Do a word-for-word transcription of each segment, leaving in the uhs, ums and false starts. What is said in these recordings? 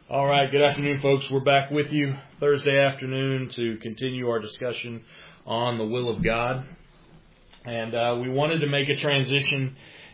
All right, good afternoon, folks. We're back with you Thursday afternoon to continue our discussion on the will of God. And uh, we wanted to make a transition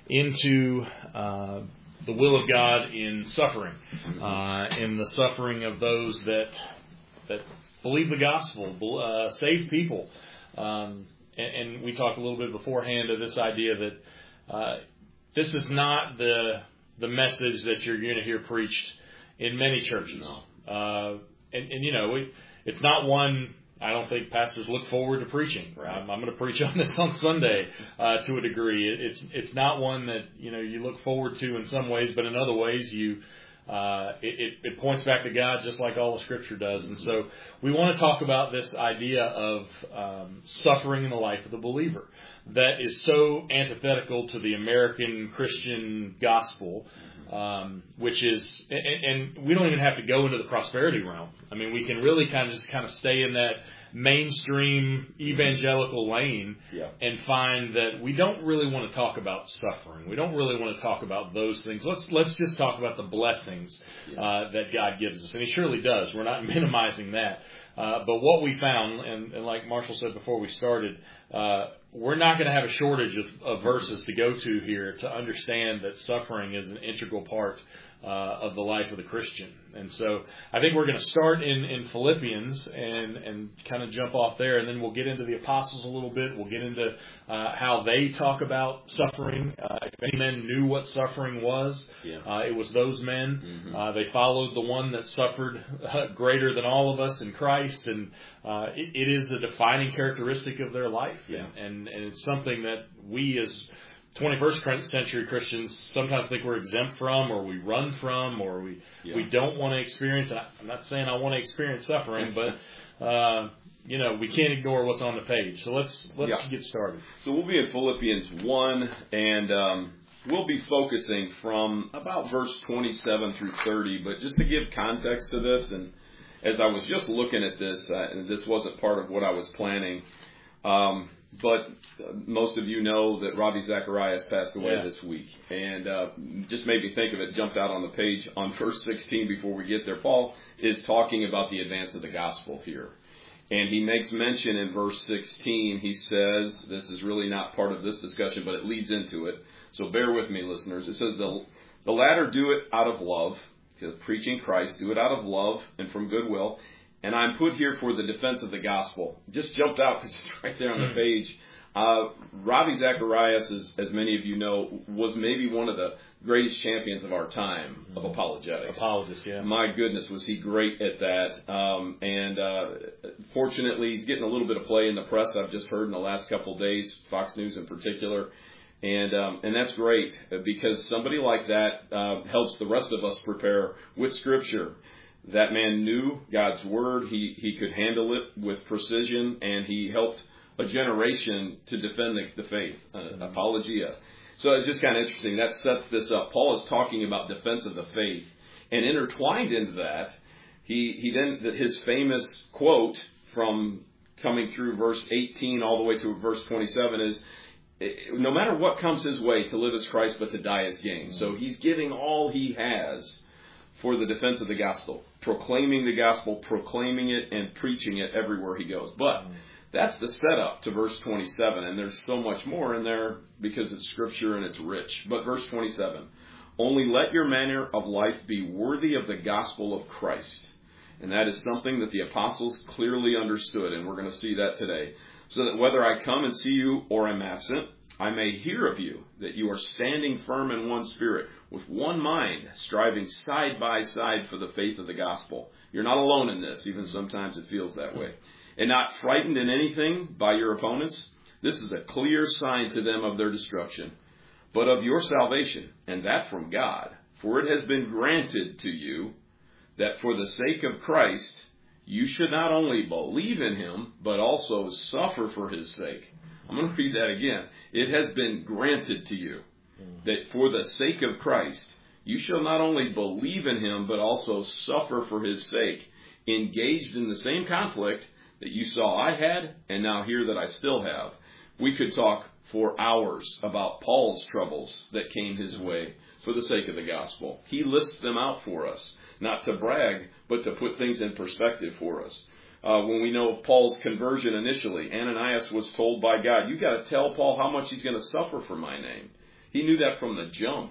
into uh, the will of God in suffering, uh, in the suffering of those that that believe the gospel, uh, saved people. Um, and, and we talked a little bit beforehand of this idea that uh, this is not the the message that you're going to hear preached in many churches. No. Uh, and, and, you know, we, it's not one I don't think pastors look forward to preaching. Right? I'm, I'm going to preach on this on Sunday uh, to a degree. It, it's it's not one that, you know, you look forward to in some ways, but in other ways you uh, it, it, it points back to God just like all the Scripture does. And so we want to talk about this idea of um, suffering in the life of the believer that is so antithetical to the American Christian gospel. Um, which is, and, and we don't even have to go into the prosperity realm. I mean, we can really kind of just kind of stay in that mainstream evangelical lane yeah. and find that we don't really want to talk about suffering. We don't really want to talk about those things. Let's let's just talk about the blessings yeah. uh, that God gives us, and He surely does. We're not minimizing that. Uh, but what we found, and, and like Marshall said before we started, uh, we're not going to have a shortage of, of verses to go to here to understand that suffering is an integral part uh, of the life of the Christian. And so I think we're going to start in, in Philippians and, and kind of jump off there, and then we'll get into the apostles a little bit. We'll get into uh, how they talk about suffering. Uh, if any men knew what suffering was, yeah. uh, it was those men. Mm-hmm. Uh, they followed the one that suffered uh, greater than all of us in Christ, and uh, it, it is a defining characteristic of their life. Yeah. And, and it's something that we as twenty-first century Christians sometimes think we're exempt from, or we run from, or we yeah. we don't want to experience. And I'm not saying I want to experience suffering, but uh, you know, we can't ignore what's on the page. So let's let's yeah. get started. So we'll be in Philippians one, and um, we'll be focusing from about verse twenty-seven through thirty. But just to give context to this, and as I was just looking at this, uh, and this wasn't part of what I was planning. Um, But most of you know that Ravi Zacharias passed away yeah. this week. And uh, just made me think of it, jumped out on the page on verse sixteen before we get there. Paul is talking about the advance of the gospel here. And he makes mention in verse sixteen, he says, this is really not part of this discussion, but it leads into it. So bear with me, listeners. It says, the, the latter do it out of love, preaching Christ, do it out of love and from goodwill. And I'm put here for the defense of the gospel. Just jumped out because it's right there on the page. Uh, Ravi Zacharias, as, as many of you know, was maybe one of the greatest champions of our time of apologetics. Apologist, yeah. My goodness, was he great at that. Um, and uh, fortunately, he's getting a little bit of play in the press, I've just heard in the last couple of days, Fox News in particular. And um, and that's great because somebody like that uh, helps the rest of us prepare with Scripture. That man knew God's Word. He he could handle it with precision, and he helped a generation to defend the, the faith, uh, apologia. So it's just kind of interesting. That sets this up. Paul is talking about defense of the faith, and intertwined into that, he he then his famous quote from coming through verse eighteen all the way to verse twenty-seven is, no matter what comes his way, to live as Christ, but to die as gain. So he's giving all he has for the defense of the gospel, proclaiming the gospel, proclaiming it, and preaching it everywhere he goes. But that's the setup to verse twenty-seven, and there's so much more in there because it's Scripture and it's rich. But verse twenty-seven, only let your manner of life be worthy of the gospel of Christ. And that is something that the apostles clearly understood, and we're going to see that today. So that whether I come and see you or am absent, I may hear of you, that you are standing firm in one spirit, with one mind, striving side by side for the faith of the gospel. You're not alone in this, even sometimes it feels that way. And not frightened in anything by your opponents. This is a clear sign to them of their destruction, but of your salvation, and that from God. For it has been granted to you that for the sake of Christ, you should not only believe in him, but also suffer for his sake. I'm going to read that again. It has been granted to you that for the sake of Christ, you shall not only believe in him, but also suffer for his sake, engaged in the same conflict that you saw I had, and now hear that I still have. We could talk for hours about Paul's troubles that came his way for the sake of the gospel. He lists them out for us, not to brag, but to put things in perspective for us. Uh, when we know of Paul's conversion initially, Ananias was told by God, you got to tell Paul how much he's going to suffer for my name. He knew that from the jump.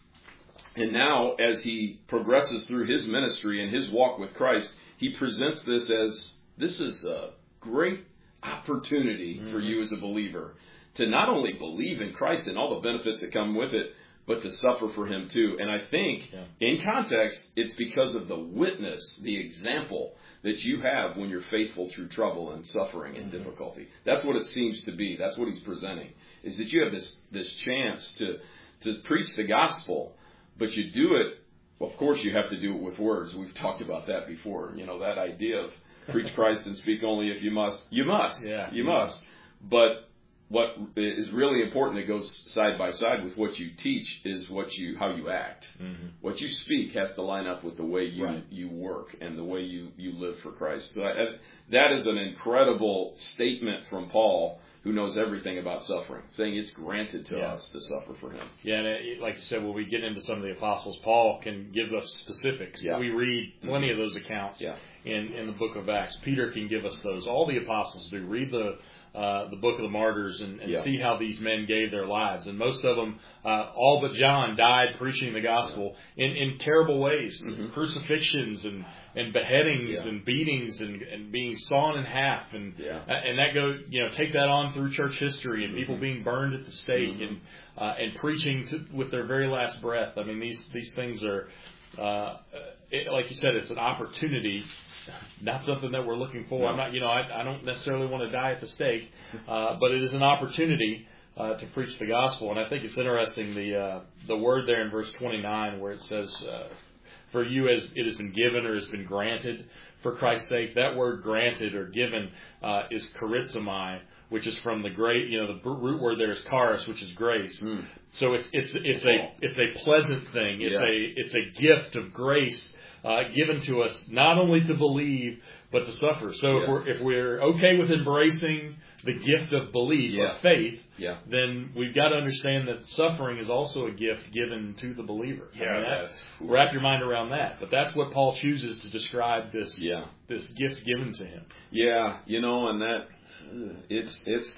And now, as he progresses through his ministry and his walk with Christ, he presents this as, this is a great opportunity mm-hmm. for you as a believer to not only believe in Christ and all the benefits that come with it, but to suffer for him too. And I think, yeah. in context, it's because of the witness, the example that you have when you're faithful through trouble and suffering and mm-hmm. difficulty. That's what it seems to be. That's what he's presenting, is that you have this, this chance to, to preach the gospel, but you do it, of course you have to do it with words. We've talked about that before. You know, that idea of preach Christ and speak only if you must. You must. Yeah, you must. But what is really important that goes side by side with what you teach is what you how you act. Mm-hmm. What you speak has to line up with the way you, right. you work and the way you, you live for Christ. So I, that is an incredible statement from Paul, who knows everything about suffering, saying it's granted to yeah. us to suffer for him. Yeah, and it, like you said, when we get into some of the apostles, Paul can give us specifics. Yeah. We read plenty of those accounts yeah. in, in the book of Acts. Peter can give us those. All the apostles do. Read the uh, the book of the martyrs and, and yeah. see how these men gave their lives. And most of them, uh, all but John, died preaching the gospel yeah. in, in terrible ways. Mm-hmm. Crucifixions and, and beheadings yeah. and beatings and, and being sawn in half. And yeah. and that go, you know, take that on through church history and mm-hmm. people being burned at the stake mm-hmm. and uh, and preaching to, with their very last breath. I mean, these, these things are, uh, it, like you said, it's an opportunity. Not something that we're looking for. No. I'm not, you know, I, I don't necessarily want to die at the stake, uh, but it is an opportunity uh, to preach the gospel. And I think it's interesting the uh, the word there in verse twenty-nine where it says, uh, "For you as it has been given or has been granted for Christ's sake." That word "granted" or "given" uh, is charizomai, which is from the great, you know, the root word there is charis, which is grace. Mm. So it's it's it's a it's a pleasant thing. It's yeah. a it's a gift of grace. Uh, given to us not only to believe but to suffer. So yeah. if we're if we're okay with embracing the gift of belief yeah. or faith, yeah. then we've got to understand that suffering is also a gift given to the believer. Yeah, I mean, that, wrap your mind around that. But that's what Paul chooses to describe this yeah. this gift given to him. Yeah, you know, and that it's it's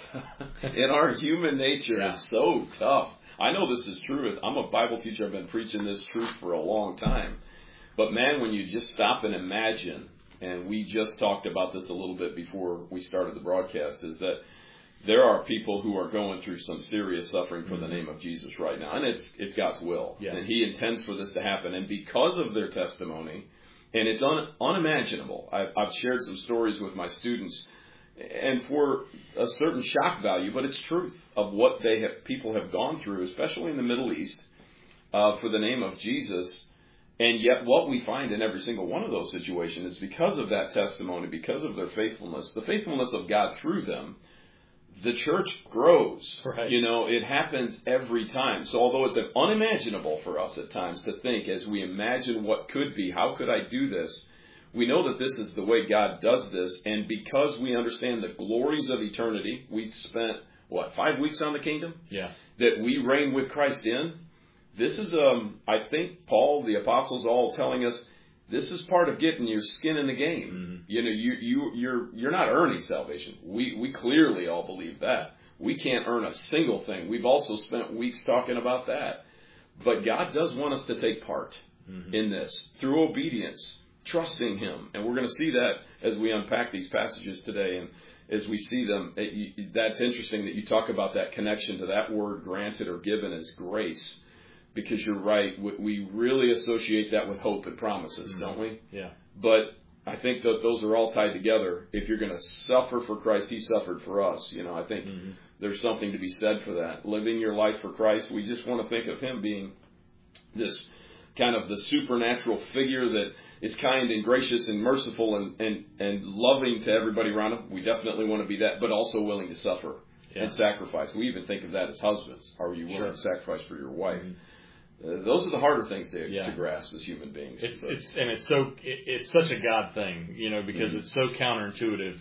in our human nature. Yeah. It's so tough. I know this is true. I'm a Bible teacher. I've been preaching this truth for a long time. But man, when you just stop and imagine, and we just talked about this a little bit before we started the broadcast, is that there are people who are going through some serious suffering for mm-hmm. the name of Jesus right now. And it's it's God's will. Yeah. And He intends for this to happen. And because of their testimony, and it's un, unimaginable. I've, I've shared some stories with my students, and for a certain shock value, but it's truth of what they have, people have gone through, especially in the Middle East, uh, for the name of Jesus. And yet what we find in every single one of those situations is because of that testimony, because of their faithfulness, the faithfulness of God through them, the church grows. Right. You know, it happens every time. So although it's unimaginable for us at times to think as we imagine what could be, how could I do this? We know that this is the way God does this. And because we understand the glories of eternity, we've spent, what, five weeks on the kingdom? Yeah. That we reign with Christ in. This is, um, I think, Paul, the apostles, all telling us this is part of getting your skin in the game. Mm-hmm. You know, you you you're you're not earning salvation. We we clearly all believe that. We can't earn a single thing. We've also spent weeks talking about that. But God does want us to take part mm-hmm. in this through obedience, trusting Him, and we're going to see that as we unpack these passages today. And as we see them, it, that's interesting that you talk about that connection to that word "granted" or "given" as grace. Because you're right, we really associate that with hope and promises, mm-hmm. don't we? Yeah. But I think that those are all tied together. If you're going to suffer for Christ, He suffered for us. You know, I think mm-hmm. there's something to be said for that. Living your life for Christ, we just want to think of Him being this kind of the supernatural figure that is kind and gracious and merciful and, and, and loving to everybody around Him. We definitely want to be that, but also willing to suffer yeah. and sacrifice. We even think of that as husbands. Are you willing sure. to sacrifice for your wife? Mm-hmm. Uh, those are the harder things to, yeah. to grasp as human beings. It's, it's and it's so it, it's such a God thing, you know, because mm-hmm. it's so counterintuitive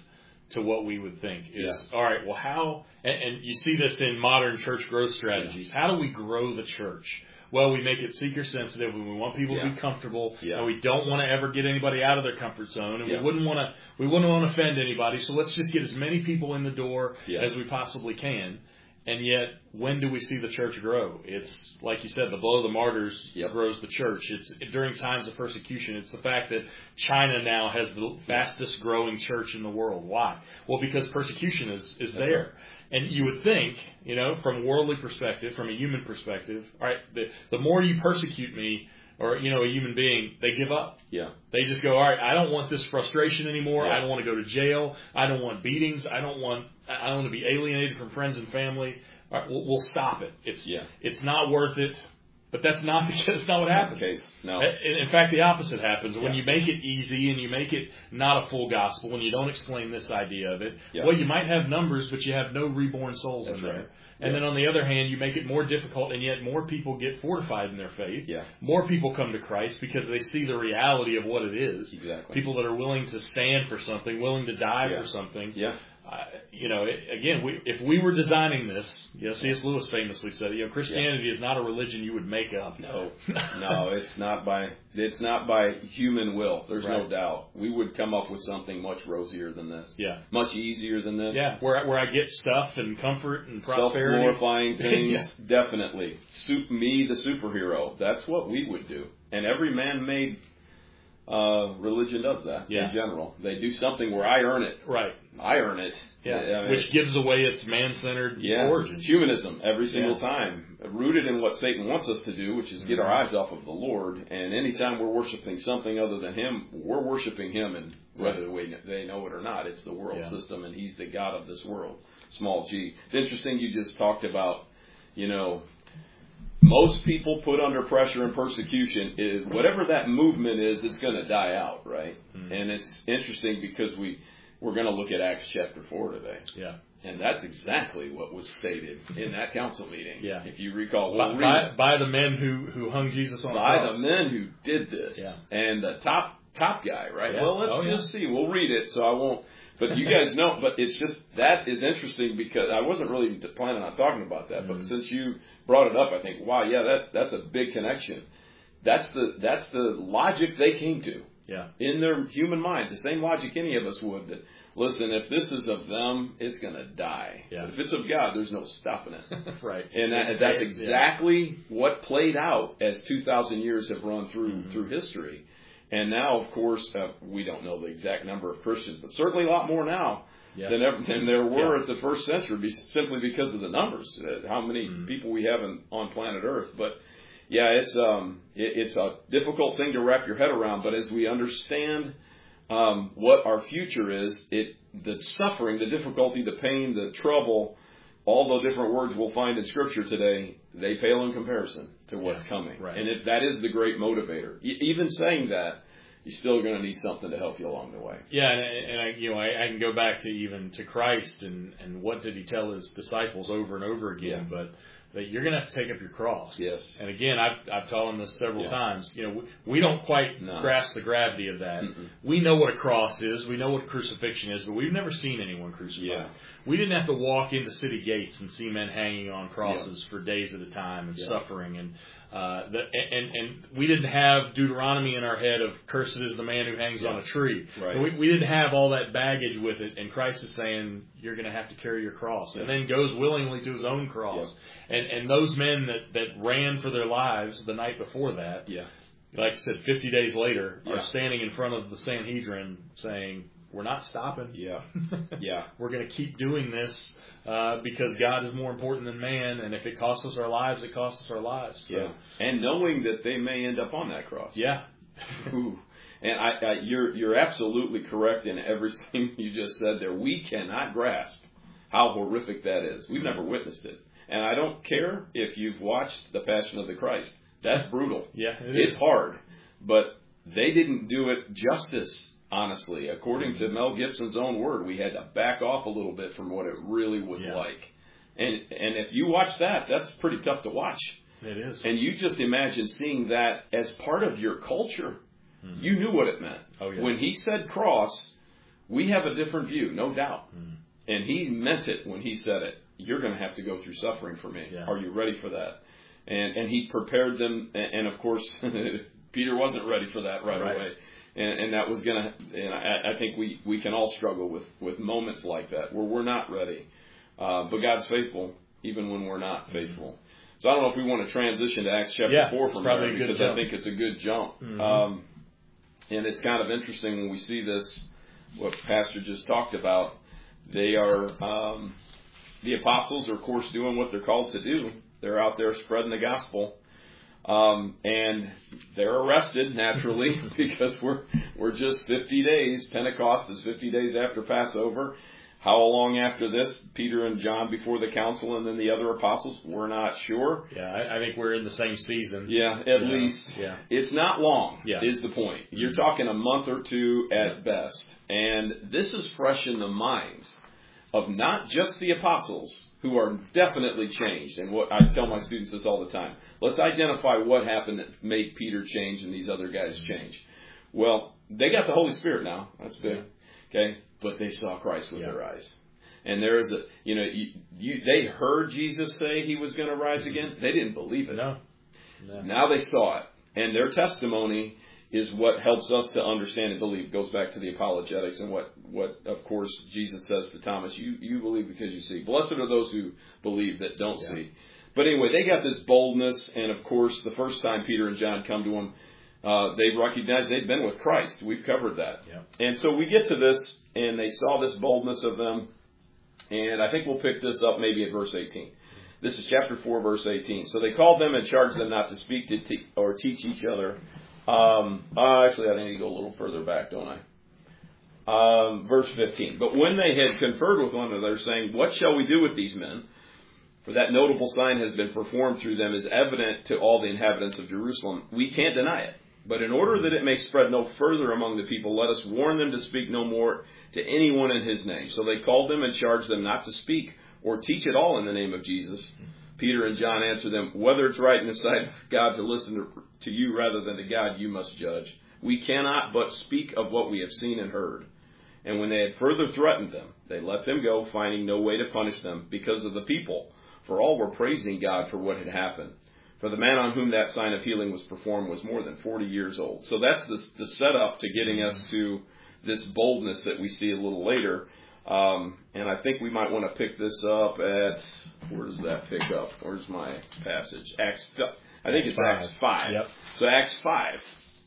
to what we would think is, Yeah. all right, well, how, and, and you see this in modern church growth strategies. Yeah. How do we grow the church? Well, we make it seeker sensitive, and we want people yeah. to be comfortable, yeah. and we don't want to ever get anybody out of their comfort zone, and yeah. we wouldn't want to we wouldn't want to offend anybody. So let's just get as many people in the door yeah. as we possibly can. And yet, when do we see the church grow? It's like you said, the blow of the martyrs yep. grows the church. It's during times of persecution. It's the fact that China now has the fastest growing church in the world. Why? Well, because persecution is is That's there. Right. And you would think, you know, from a worldly perspective, from a human perspective, all right, the, the more you persecute me, or, you know, a human being, they give up. Yeah. They just go, all right, I don't want this frustration anymore. Yeah. I don't want to go to jail. I don't want beatings. I don't want, I don't want to be alienated from friends and family. All right, we'll, we'll stop it. It's, yeah. it's not worth it. But that's not the that's not what happens. Not the case. No. In, in fact, the opposite happens. When yeah. you make it easy and you make it not a full gospel, when you don't explain this idea of it, yeah. well, you might have numbers, but you have no reborn souls that's in there. Right. And yeah. then on the other hand, you make it more difficult, and yet more people get fortified in their faith. Yeah. More people come to Christ because they see the reality of what it is. Exactly. People that are willing to stand for something, willing to die yeah. for something. Yeah. Uh, you know, it, again, we, if we were designing this, you know, C S Lewis famously said, you know, Christianity yeah. is not a religion you would make up. No, no, it's not by it's not by human will. There's right. no doubt. We would come up with something much rosier than this. Yeah, much easier than this. Yeah, where where I get stuff and comfort and prosperity, self-glorifying things. yeah. Definitely, Sup- me the superhero. That's what we would do, and every man-made uh, religion does that. Yeah. In general, they do something where I earn it. Right. I earn it. Yeah. I mean, which gives away its man-centered yeah. origin. It's humanism every single yeah. time, rooted in what Satan wants us to do, which is get our eyes off of the Lord. And anytime we're worshiping something other than Him, we're worshiping Him, and whether we, they know it or not, it's the world yeah. system, and He's the God of this world. Small G. It's interesting you just talked about, you know, most people put under pressure and persecution is whatever that movement is, it's going to die out, right? Mm-hmm. And it's interesting because we we're going to look at Acts chapter four today. Yeah. And that's exactly what was stated in that council meeting. Yeah. If you recall, we'll by, by, by the men who, who hung Jesus on the cross. By the men who did this. Yeah. And the top top guy, right? Yeah. Well, let's oh, just yeah. see. We'll read it, so I won't. But you guys know. But it's just that is interesting because I wasn't really planning on talking about that. Mm-hmm. But since you brought it up, I think, wow, yeah, that that's a big connection. That's the that's the logic they came to. Yeah. In their human mind, the same logic any of us would. That listen, if this is of them, it's going to die. Yeah. But if it's of God, there's no stopping it. Right. And that, that's exactly yeah. what played out as two thousand years have run through mm-hmm. through history. And now, of course, uh, we don't know the exact number of Christians, but certainly a lot more now yeah. than, ever, than there were yeah. at the first century, be, simply because of the numbers, uh, how many mm-hmm. people we have in, on planet Earth. But yeah, it's um, it, it's a difficult thing to wrap your head around. But as we understand um, what our future is, it the suffering, the difficulty, the pain, the trouble, all the different words we'll find in Scripture today, they pale in comparison to what's yeah, coming. Right. And it, that is the great motivator. E- even saying that, you're still going to need something to help you along the way. Yeah, and, and I, you know, I, I can go back to even to Christ and, and what did He tell His disciples over and over again, yeah. but that you're going to have to take up your cross. Yes. And again, I've, I've taught them this several yeah. times. You know, we, we don't quite no. grasp the gravity of that. Mm-mm. We know what a cross is. We know what crucifixion is, but we've never seen anyone crucified. Yeah. We didn't have to walk into city gates and see men hanging on crosses yeah. for days at a time and yeah. suffering. And, uh, the, and, and we didn't have Deuteronomy in our head of cursed is the man who hangs yeah. on a tree. Right. We, we didn't have all that baggage with it. And Christ is saying, you're going to have to carry your cross. Yeah. And then goes willingly to His own cross. Yeah. And, and those men that, that ran for their lives the night before that, yeah. like I said, fifty days later, yeah. are standing in front of the Sanhedrin saying, we're not stopping. Yeah, yeah. We're going to keep doing this uh, because God is more important than man, and if it costs us our lives, it costs us our lives. So. Yeah, and knowing that they may end up on that cross. Yeah. Ooh. And I, I, you're you're absolutely correct in everything you just said there. We cannot grasp how horrific that is. We've never witnessed it, and I don't care if you've watched The Passion of the Christ. That's brutal. Yeah, it it's is. hard, but they didn't do it justice. Honestly, according to Mel Gibson's own word, we had to back off a little bit from what it really was yeah. like. And and if you watch that, that's pretty tough to watch. It is. And you just imagine seeing that as part of your culture. Mm-hmm. You knew what it meant. Oh, yeah. When he said cross, We have a different view, no doubt. Mm. And he meant it when he said it. You're going to have to go through suffering for me. Yeah. Are you ready for that? And and he prepared them. And, and of course, Peter wasn't ready for that right, right. away. And, and that was going to, and I, I think we, we can all struggle with, with moments like that where we're not ready. Uh, but God's faithful even when we're not faithful. So I don't know if we want to transition to Acts chapter yeah, four from there because jump. I think it's a good jump. Mm-hmm. Um, and it's kind of interesting when we see this, what Pastor just talked about. They are, um, the apostles are, of course, doing what they're called to do. They're out there spreading the gospel. Um, and they're arrested, naturally, because we're we're just fifty days. Pentecost is fifty days after Passover. How long after this, Peter and John before the council and then the other apostles? We're not sure. Yeah, I, I think we're in the same season. Yeah, at yeah. least. Yeah. It's not long, yeah. is the point. You're talking a month or two at yeah. best. And this is fresh in the minds of not just the apostles, who are definitely changed. And what I tell my students this all the time. Let's identify what happened that made Peter change and these other guys change. Well, they got the Holy Spirit now. That's big. Okay? But they saw Christ with yeah. their eyes. And there is a, you know, you, you, they heard Jesus say he was going to rise again. They didn't believe it. No. no. Now they saw it. And their testimony is what helps us to understand and believe. It goes back to the apologetics and what, what of course, Jesus says to Thomas, you, you believe because you see. Blessed are those who believe that don't yeah. see. But anyway, they got this boldness. And, of course, the first time Peter and John come to him, uh, they recognized they'd been with Christ. We've covered that. Yeah. And so we get to this, and they saw this boldness of them. And I think we'll pick this up maybe at verse eighteen. This is chapter four, verse eighteen. So they called them and charged them not to speak to te- or teach each other. Um, uh, actually, I need to go a little further back, don't I? Um, verse fifteen. But when they had conferred with one another, saying, what shall we do with these men? For that notable sign has been performed through them, is evident to all the inhabitants of Jerusalem. We can't deny it. But in order that it may spread no further among the people, let us warn them to speak no more to anyone in his name. So they called them and charged them not to speak or teach at all in the name of Jesus. Peter and John answered them, whether it's right in the sight of God to listen to, to you rather than to God, you must judge. We cannot but speak of what we have seen and heard. And when they had further threatened them, they let them go, finding no way to punish them because of the people. For all were praising God for what had happened. For the man on whom that sign of healing was performed was more than forty years old. So that's the, the setup to getting us to this boldness that we see a little later. Um, and I think we might want to pick this up at, where does that pick up? Where's my passage? Acts, I think it's Acts five. Yep. So Acts five.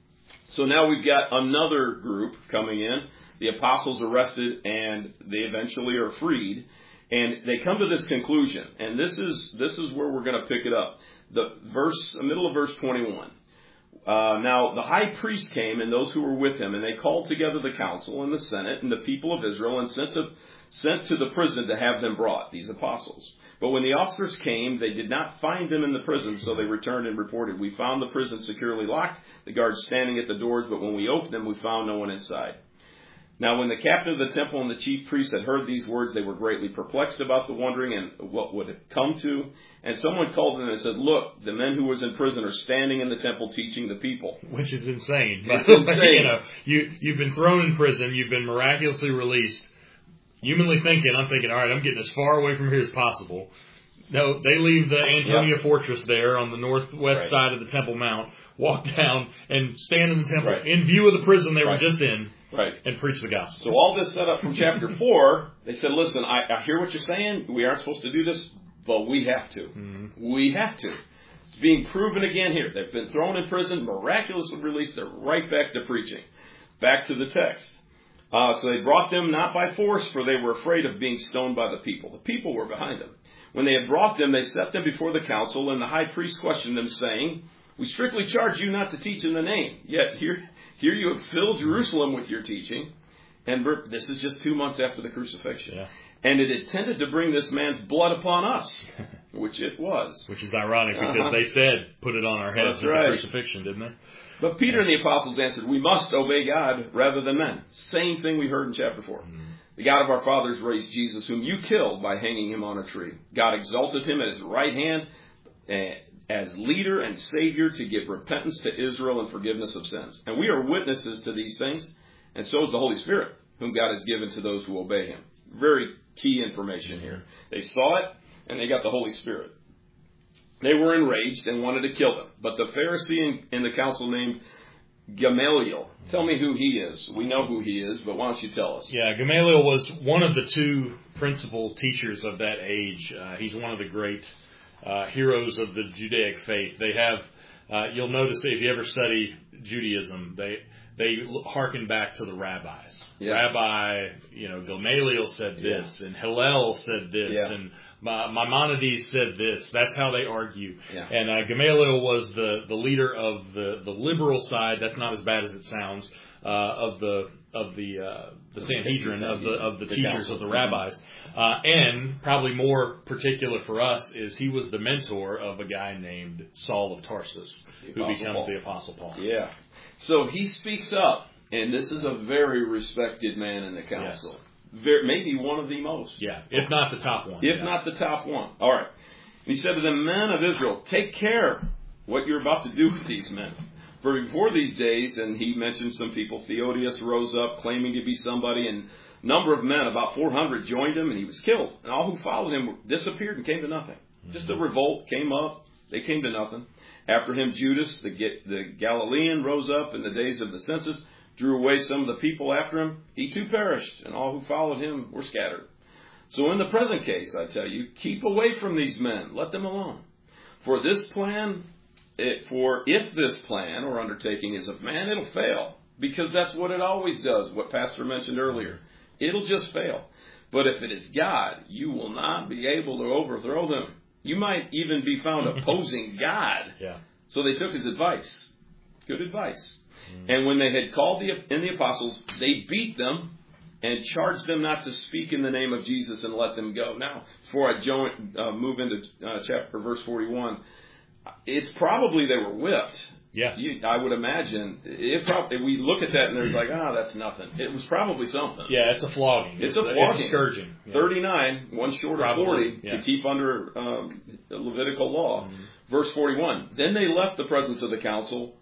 So now we've got another group coming in. The apostles arrested, and they eventually are freed. And they come to this conclusion, and this is this is where we're going to pick it up. The verse, the middle of verse twenty-one. Uh, now the high priest came and those who were with him, and they called together the council and the senate and the people of Israel, and sent to sent to the prison to have them brought, these apostles. But when the officers came, they did not find them in the prison, so they returned and reported, we found the prison securely locked, the guards standing at the doors, but when we opened them, we found no one inside. Now when the captain of the temple and the chief priests had heard these words, they were greatly perplexed about the wondering and what would have come to. And someone called them and said, look, the men who was in prison are standing in the temple teaching the people. Which is insane. It's insane. You know, you, you've been thrown in prison. You've been miraculously released. Humanly thinking, I'm thinking, all right, I'm getting as far away from here as possible. No, they leave the Antonia yep. Fortress there on the northwest right. side of the Temple Mount, walk down and stand in the temple right. in view of the prison they right. were just in. Right. And preach the gospel. So all this set up from chapter four, they said, listen, I, I hear what you're saying. We aren't supposed to do this, but we have to. Mm-hmm. We have to. It's being proven again here. They've been thrown in prison, miraculously released. They're right back to preaching. Back to the text. Uh, so they brought them not by force, for they were afraid of being stoned by the people. The people were behind them. When they had brought them, they set them before the council, and the high priest questioned them, saying, we strictly charge you not to teach in the name. Yet here... Here you have filled Jerusalem with your teaching, and this is just two months after the crucifixion. Yeah. And it intended to bring this man's blood upon us, which it was. Which is ironic because uh-huh. they said, put it on our heads That's at right. the crucifixion, didn't they? But Peter yeah. and the apostles answered, we must obey God rather than men. Same thing we heard in chapter four. Mm-hmm. The God of our fathers raised Jesus, whom you killed by hanging him on a tree. God exalted him at his right hand, and as leader and savior to give repentance to Israel and forgiveness of sins. And we are witnesses to these things, and so is the Holy Spirit, whom God has given to those who obey him. Very key information here. They saw it, and they got the Holy Spirit. They were enraged and wanted to kill them. But the Pharisee in, in the council named Gamaliel. Tell me who he is. We know who he is, but why don't you tell us? Yeah, Gamaliel was one of the two principal teachers of that age. Uh, he's one of the great uh, heroes of the Judaic faith. They have, uh, you'll notice if you ever study Judaism, they they hearken back to the rabbis. Yeah. Rabbi, you know, Gamaliel said this, yeah. and Hillel said this, yeah. and Maimonides said this. That's how they argue. Yeah. And uh, Gamaliel was the, the leader of the, the liberal side. That's not as bad as it sounds. Uh, of the of the uh, the Sanhedrin of the of the, the teachers council. Of the rabbis, uh, and probably more particular for us is he was the mentor of a guy named Saul of Tarsus, who becomes Paul. the Apostle Paul. Yeah. So he speaks up, and this is a very respected man in the council. Yes. Very, maybe one of the most. Yeah, if not the top one. If yeah. not the top one. All right. He said to the men of Israel, take care what you're about to do with these men. For before these days, and he mentioned some people, Theodius rose up claiming to be somebody, and a number of men, about four hundred, joined him, and he was killed. And all who followed him disappeared and came to nothing. Mm-hmm. Just a revolt came up. They came to nothing. After him, Judas, the, the Galilean, rose up in the days of the census, drew away some of the people after him. He too perished, and all who followed him were scattered. So in the present case, I tell you, keep away from these men. Let them alone. For this plan... It, for if this plan or undertaking is of man, it'll fail. Because that's what it always does, what Pastor mentioned earlier. It'll just fail. But if it is God, you will not be able to overthrow them. You might even be found opposing God. Yeah. So they took his advice. Good advice. Mm. And when they had called the, in the apostles, they beat them and charged them not to speak in the name of Jesus and let them go. Now, before I join, uh, move into uh, chapter verse forty-one, it's probably they were whipped. Yeah. You, I would imagine. It probably, we look at that and there's like, ah, oh, that's nothing. It was probably something. Yeah, it's a flogging. It's, it's a flogging. It's a scourging. Yeah. thirty-nine, one short probably, of forty, yeah. to keep under um, the Levitical law. Mm-hmm. Verse forty-one, then they left the presence of the council,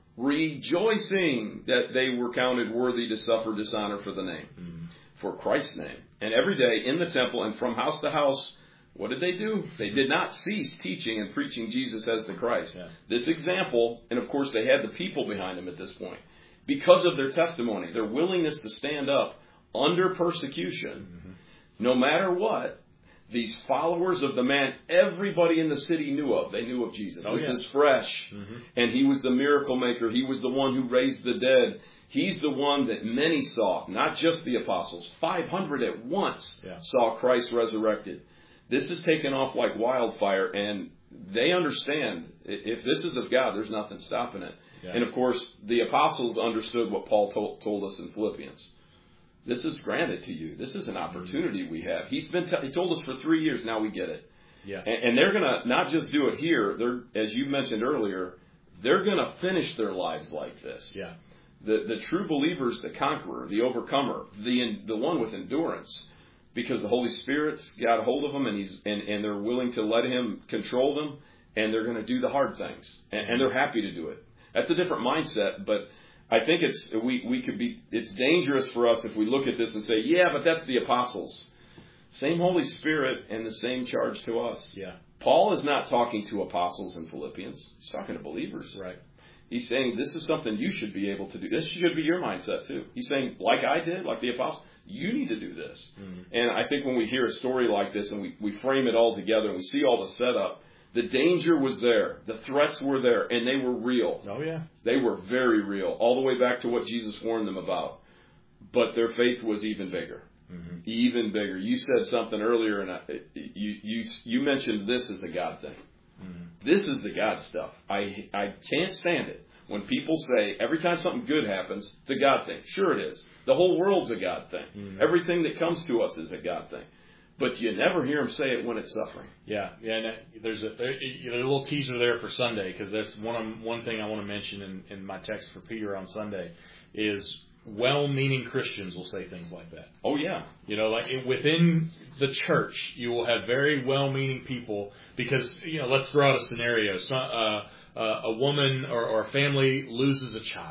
rejoicing that they were counted worthy to suffer dishonor for the name, mm-hmm. for Christ's name. And every day in the temple and from house to house, what did they do? They did not cease teaching and preaching Jesus as the Christ. Yeah. This example, and of course they had the people behind them at this point, because of their testimony, their willingness to stand up under persecution, mm-hmm. no matter what, these followers of the man everybody in the city knew of. They knew of Jesus. Oh, this yeah. is fresh. Mm-hmm. And he was the miracle maker. He was the one who raised the dead. He's the one that many saw, not just the apostles. five hundred at once yeah. saw Christ resurrected. This is taken off like wildfire, and they understand if this is of God, there's nothing stopping it. Yeah. And, of course, the apostles understood what Paul told, told us in Philippians. This is granted to you. This is an opportunity we have. He's been t- he told us for three years. Now we get it. Yeah. And, and they're going to not just do it here. They're, as you mentioned earlier, they're going to finish their lives like this. Yeah. The the true believers, the conqueror, the overcomer, the the one with endurance. Because the Holy Spirit's got a hold of them, and he's and, and they're willing to let him control them, and they're going to do the hard things, and, and they're happy to do it. That's a different mindset, but I think it's we we could be it's dangerous for us if we look at this and say, yeah, but that's the apostles. Same Holy Spirit and the same charge to us. Yeah. Paul is not talking to apostles in Philippians. He's talking to believers. Right. He's saying this is something you should be able to do. This should be your mindset too. He's saying, like I did, like the apostles, you need to do this. Mm-hmm. And I think when we hear a story like this and we, we frame it all together and we see all the setup, the danger was there. The threats were there, and they were real. Oh, yeah. They were very real, all the way back to what Jesus warned them about. But their faith was even bigger. Mm-hmm. Even bigger. You said something earlier, and I, you, you, you mentioned this is a God thing. Mm-hmm. This is the God stuff. I, I can't stand it. When people say, every time something good happens, it's a God thing. Sure it is. The whole world's a God thing. Mm-hmm. Everything that comes to us is a God thing. But you never hear them say it when it's suffering. Yeah, yeah. And there's a, there's a little teaser there for Sunday, because that's one one thing I want to mention in, in my text for Peter on Sunday is well-meaning Christians will say things like that. Oh, yeah. You know, like within the church, you will have very well-meaning people because, you know, let's throw out a scenario. So, uh, uh, a woman or, or a family loses a child.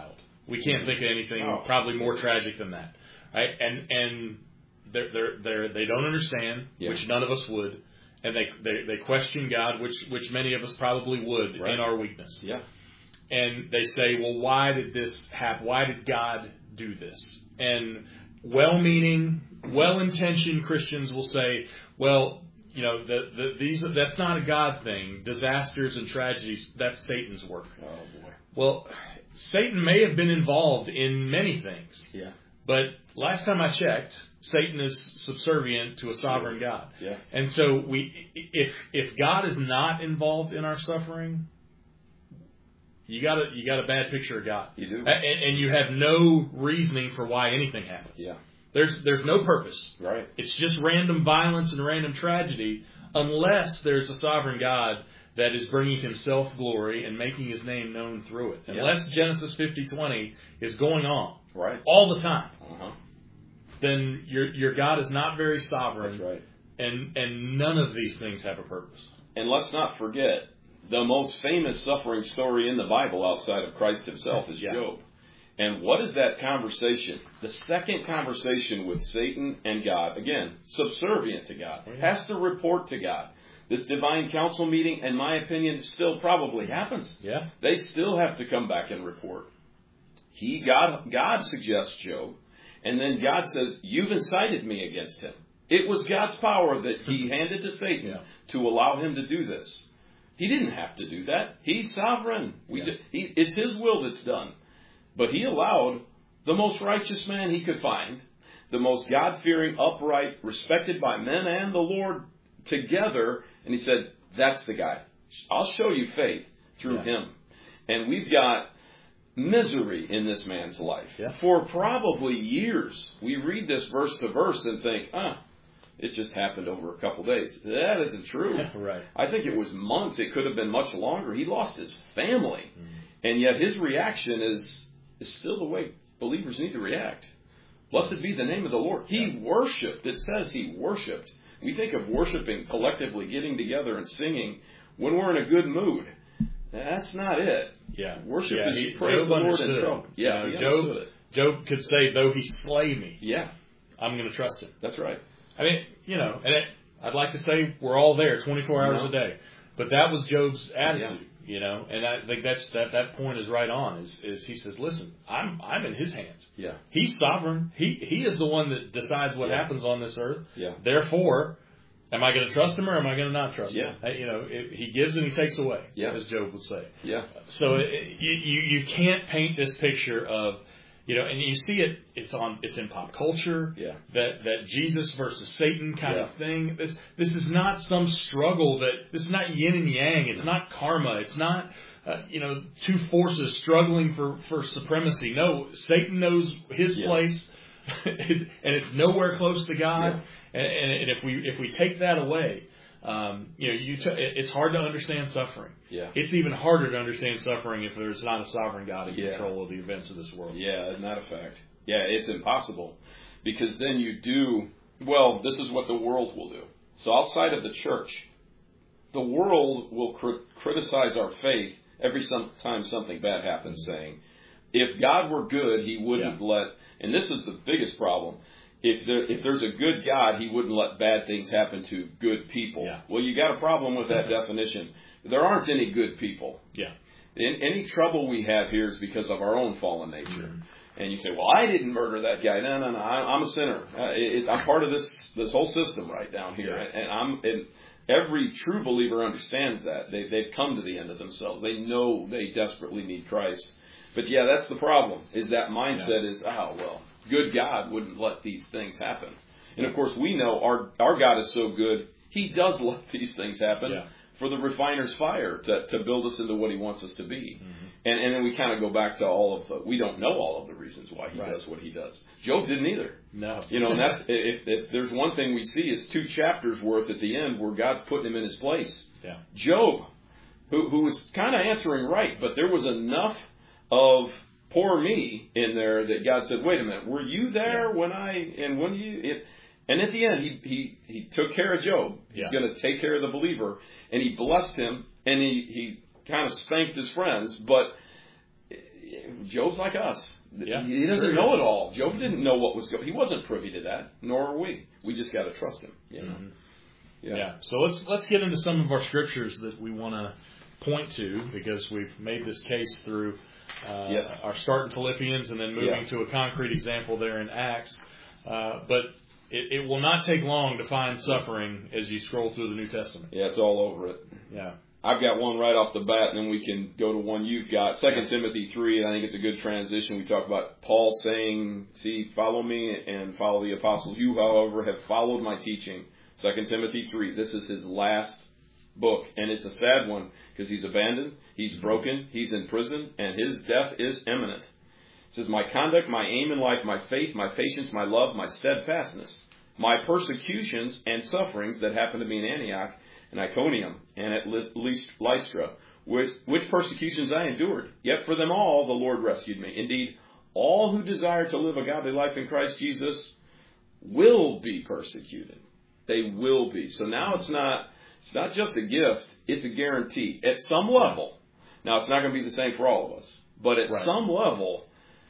We can't think of anything Oh, probably more tragic than that, right? And and they're they're, they're they don't understand, yeah. which none of us would, and they, they they question God, which which many of us probably would Right. in our weakness. Yeah. And they say, well, why did this happen? Why did God do this? And well-meaning, well-intentioned Christians will say, well, you know, the, the, these that's not a God thing. Disasters and tragedies, that's Satan's work. Oh boy. Well, Satan may have been involved in many things. Yeah. But last time I checked, Satan is subservient to a sovereign God. Yeah. And so we, if if God is not involved in our suffering, you got a you got a bad picture of God. You do. And, and you have no reasoning for why anything happens. Yeah. There's there's no purpose. Right. It's just random violence and random tragedy, unless there's a sovereign God that is bringing Himself glory and making His name known through it. Yeah. Unless Genesis fifty twenty is going on Right. all the time, Uh-huh. then your your God is not very sovereign. That's right. And and none of these things have a purpose. And let's not forget, the most famous suffering story in the Bible outside of Christ Himself is Yeah. Job. And what is that conversation? The second conversation with Satan and God, again, subservient to God, Oh, yeah. has to report to God. This divine council meeting, in my opinion, still probably happens. Yeah. They still have to come back and report. He, God, God suggests Job, and then God says, you've incited me against him. It was God's power that He handed to Satan Yeah. to allow him to do this. He didn't have to do that. He's sovereign. We Yeah. just, he, it's His will that's done. But He allowed the most righteous man He could find, the most God-fearing, upright, respected by men and the Lord together, and He said, that's the guy. I'll show you faith through Yeah. him. And we've got misery in this man's life. Yeah. For probably years, we read this verse to verse and think, ah, it just happened over a couple days. That isn't true. Right. I think it was months. It could have been much longer. He lost his family. Mm. And yet his reaction is, is still the way believers need to react. Blessed be the name of the Lord. He Yeah. worshiped. It says He worshiped. We think of worshiping collectively, getting together and singing when we're in a good mood. That's not it. Yeah. Worship Yeah, is he- you praise Job the Lord in understood. trouble. Yeah, You he know, Job, understood it. Job could say, though He slay me, Yeah, I'm going to trust Him. that's right. I mean, you know, and it, I'd like to say we're all there twenty-four hours No. a day. But that was Job's attitude, you know, and I think that's, that, that point is right on, is, is he says, listen, I'm, I'm in His hands. Yeah, He's sovereign. He, he is the one that decides what Yeah. happens on this earth. yeah, Therefore, am I going to trust Him or am I going to not trust Yeah. Him? Uh, You know, it, He gives and He takes away, Yeah. as Job would say. yeah, So it, you, you you can't paint this picture of, you know, and you see it. It's on. It's in pop culture. yeah, That that Jesus versus Satan kind Yeah. of thing. This this is not some struggle. That this is not yin and yang. It's not karma. It's not uh, you know two forces struggling for for supremacy. No, Satan knows his Yeah. place, and it's nowhere close to God. Yeah. And, and if we if we take that away, um, you know, you t- it's hard to understand suffering. yeah. It's even harder to understand suffering if there's not a sovereign God in Yeah. control of the events of this world. Yeah, isn't that a fact? Yeah, it's impossible. Because then you do, well, this is what the world will do. So outside of the church, the world will cr- criticize our faith every some- time something bad happens, saying, if God were good, He wouldn't Yeah. let, and this is the biggest problem, if there, if there's a good God, He wouldn't let bad things happen to good people. Yeah. Well, you got a problem with that definition. There aren't any good people. Yeah. In, any trouble we have here is because of our own fallen nature. Mm-hmm. And you say, well, I didn't murder that guy. No, no, no. I, I'm a sinner. Uh, it, it, I'm part of this this whole system right down here. Yeah. And, and I'm and every true believer understands that. They, they've come to the end of themselves. They know they desperately need Christ. But yeah, that's the problem, is that mindset Yeah. is, oh, well, good God wouldn't let these things happen. And of course, we know our, our God is so good, He does let these things happen. Yeah. For the refiner's fire to, to build us into what He wants us to be. Mm-hmm. And, and then we kind of go back to all of the, we don't know all of the reasons why He Right. does what He does. Job didn't either. No. You know, and that's, if, if there's one thing we see is two chapters worth at the end where God's putting him in his place. Yeah. Job, who, who was kind of answering right, but there was enough of poor me in there that God said, wait a minute, were you there Yeah. when I, and when you, it, and at the end, he, he, he took care of Job. He's Yeah. going to take care of the believer, and He blessed him, and he, he kind of spanked his friends, but Job's like us. Yeah, he doesn't sure know is. it all. Job didn't know what was going. He wasn't privy to that, nor are we. We just got to trust him. You know. Mm-hmm. Yeah. yeah. So let's let's get into some of our scriptures that we want to point to, because we've made this case through uh, yes. our start in Philippians and then moving yeah. to a concrete example there in Acts. Uh, but it, it will not take long to find suffering as you scroll through the New Testament. Yeah, it's all over it. Yeah. I've got one right off the bat, and then we can go to one you've got. Second Timothy three, and I think it's a good transition. We talk about Paul saying, see, follow me and follow the apostles. You, however, have followed my teaching. Second Timothy three, this is his last book, and it's a sad one because he's abandoned, he's broken, he's in prison, and his death is imminent. It says, my conduct, my aim in life, my faith, my patience, my love, my steadfastness, my persecutions and sufferings that happened to me in Antioch and Iconium and at Lystra, which, which persecutions I endured. Yet for them all the Lord rescued me. Indeed, all who desire to live a godly life in Christ Jesus will be persecuted. They will be. So now it's not it's not just a gift, it's a guarantee. At some level, now it's not going to be the same for all of us, but at right. some level,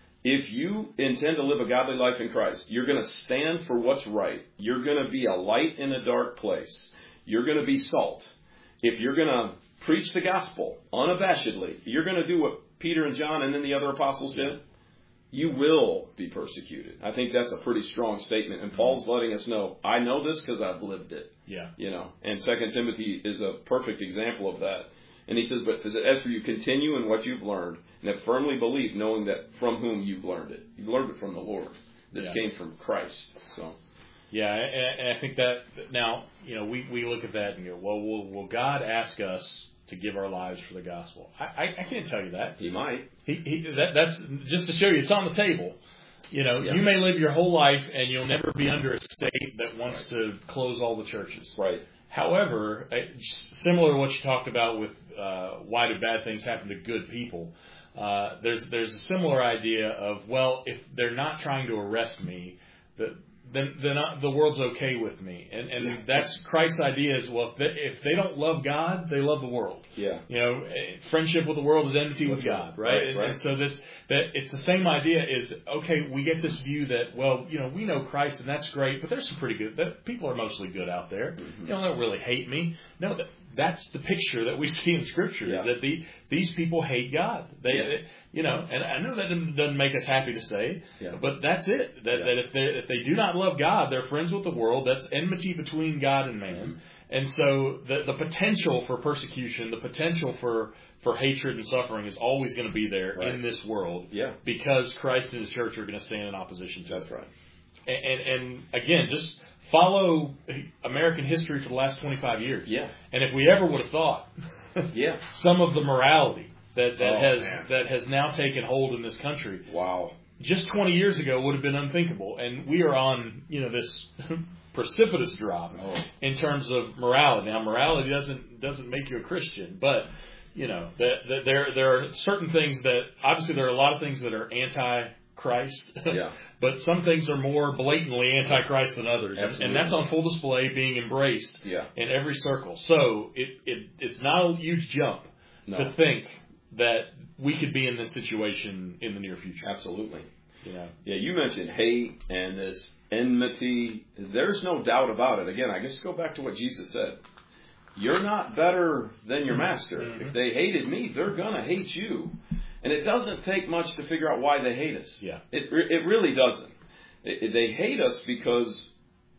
if you intend to live a godly life in Christ, you're going to stand for what's right. You're going to be a light in a dark place. You're going to be salt. If you're going to preach the gospel unabashedly, you're going to do what Peter and John and then the other apostles did, you will be persecuted. I think that's a pretty strong statement. And Paul's letting us know, I know this because I've lived it. Yeah. You know, and Second Timothy is a perfect example of that. And he says, but as for you, continue in what you've learned and have firmly believed, knowing that from whom you've learned it. You've learned it from the Lord. This yeah. came from Christ. So. Yeah, and I think that now, you know, we, we look at that and go, well, will, will God ask us to give our lives for the gospel? I, I, I can't tell you that. He might. He, he that, that's just to show you it's on the table. You know, yeah. you may live your whole life and you'll never be under a state that wants right. to close all the churches. Right. However, similar to what you talked about with uh, why do bad things happen to good people, uh, there's there's a similar idea of, well, if they're not trying to arrest me, that then then I, the world's okay with me. And and yeah. that's Christ's idea is, well, if they, if they don't love God, they love the world. Yeah. You know, friendship with the world is enmity with God, right? right, and, right. and so this that it's the same idea is, okay, we get this view that, well, you know, we know Christ and that's great, but there's some pretty good, that people are mostly good out there. Mm-hmm. You know, they don't really hate me. No, that, that's the picture that we see in Scripture, yeah. is that the, these people hate God. They, yeah. they, you know, and I know that doesn't make us happy to say, yeah. but that's it. That, yeah. that if they if they do not love God, they're friends with the world. That's enmity between God and man. Mm-hmm. And so the the potential for persecution, the potential for, for hatred and suffering is always going to be there right. in this world. Yeah. Because Christ and His church are going to stand in opposition to That's it. That's right. And, and and again, just follow American history for the last twenty-five years. Yeah. And if we ever would have thought yeah. some of the morality that, that oh, has man. that has now taken hold in this country. Wow. Just twenty years ago would have been unthinkable. And we are on, you know, this precipitous drop oh. in terms of morality. Now, morality doesn't doesn't make you a Christian, but you know, that, that there there are certain things that obviously there are a lot of things that are anti-Christ, yeah. but some things are more blatantly anti-Christ than others, Absolutely. and that's on full display, being embraced yeah. in every circle. So it, it it's not a huge jump no. to think that we could be in this situation in the near future. Absolutely. Yeah. Yeah, you mentioned hate and this enmity. There's no doubt about it. Again, I guess go back to what Jesus said. You're not better than your master. Mm-hmm. If they hated me, they're going to hate you. And it doesn't take much to figure out why they hate us. Yeah. It it really doesn't. It, they hate us because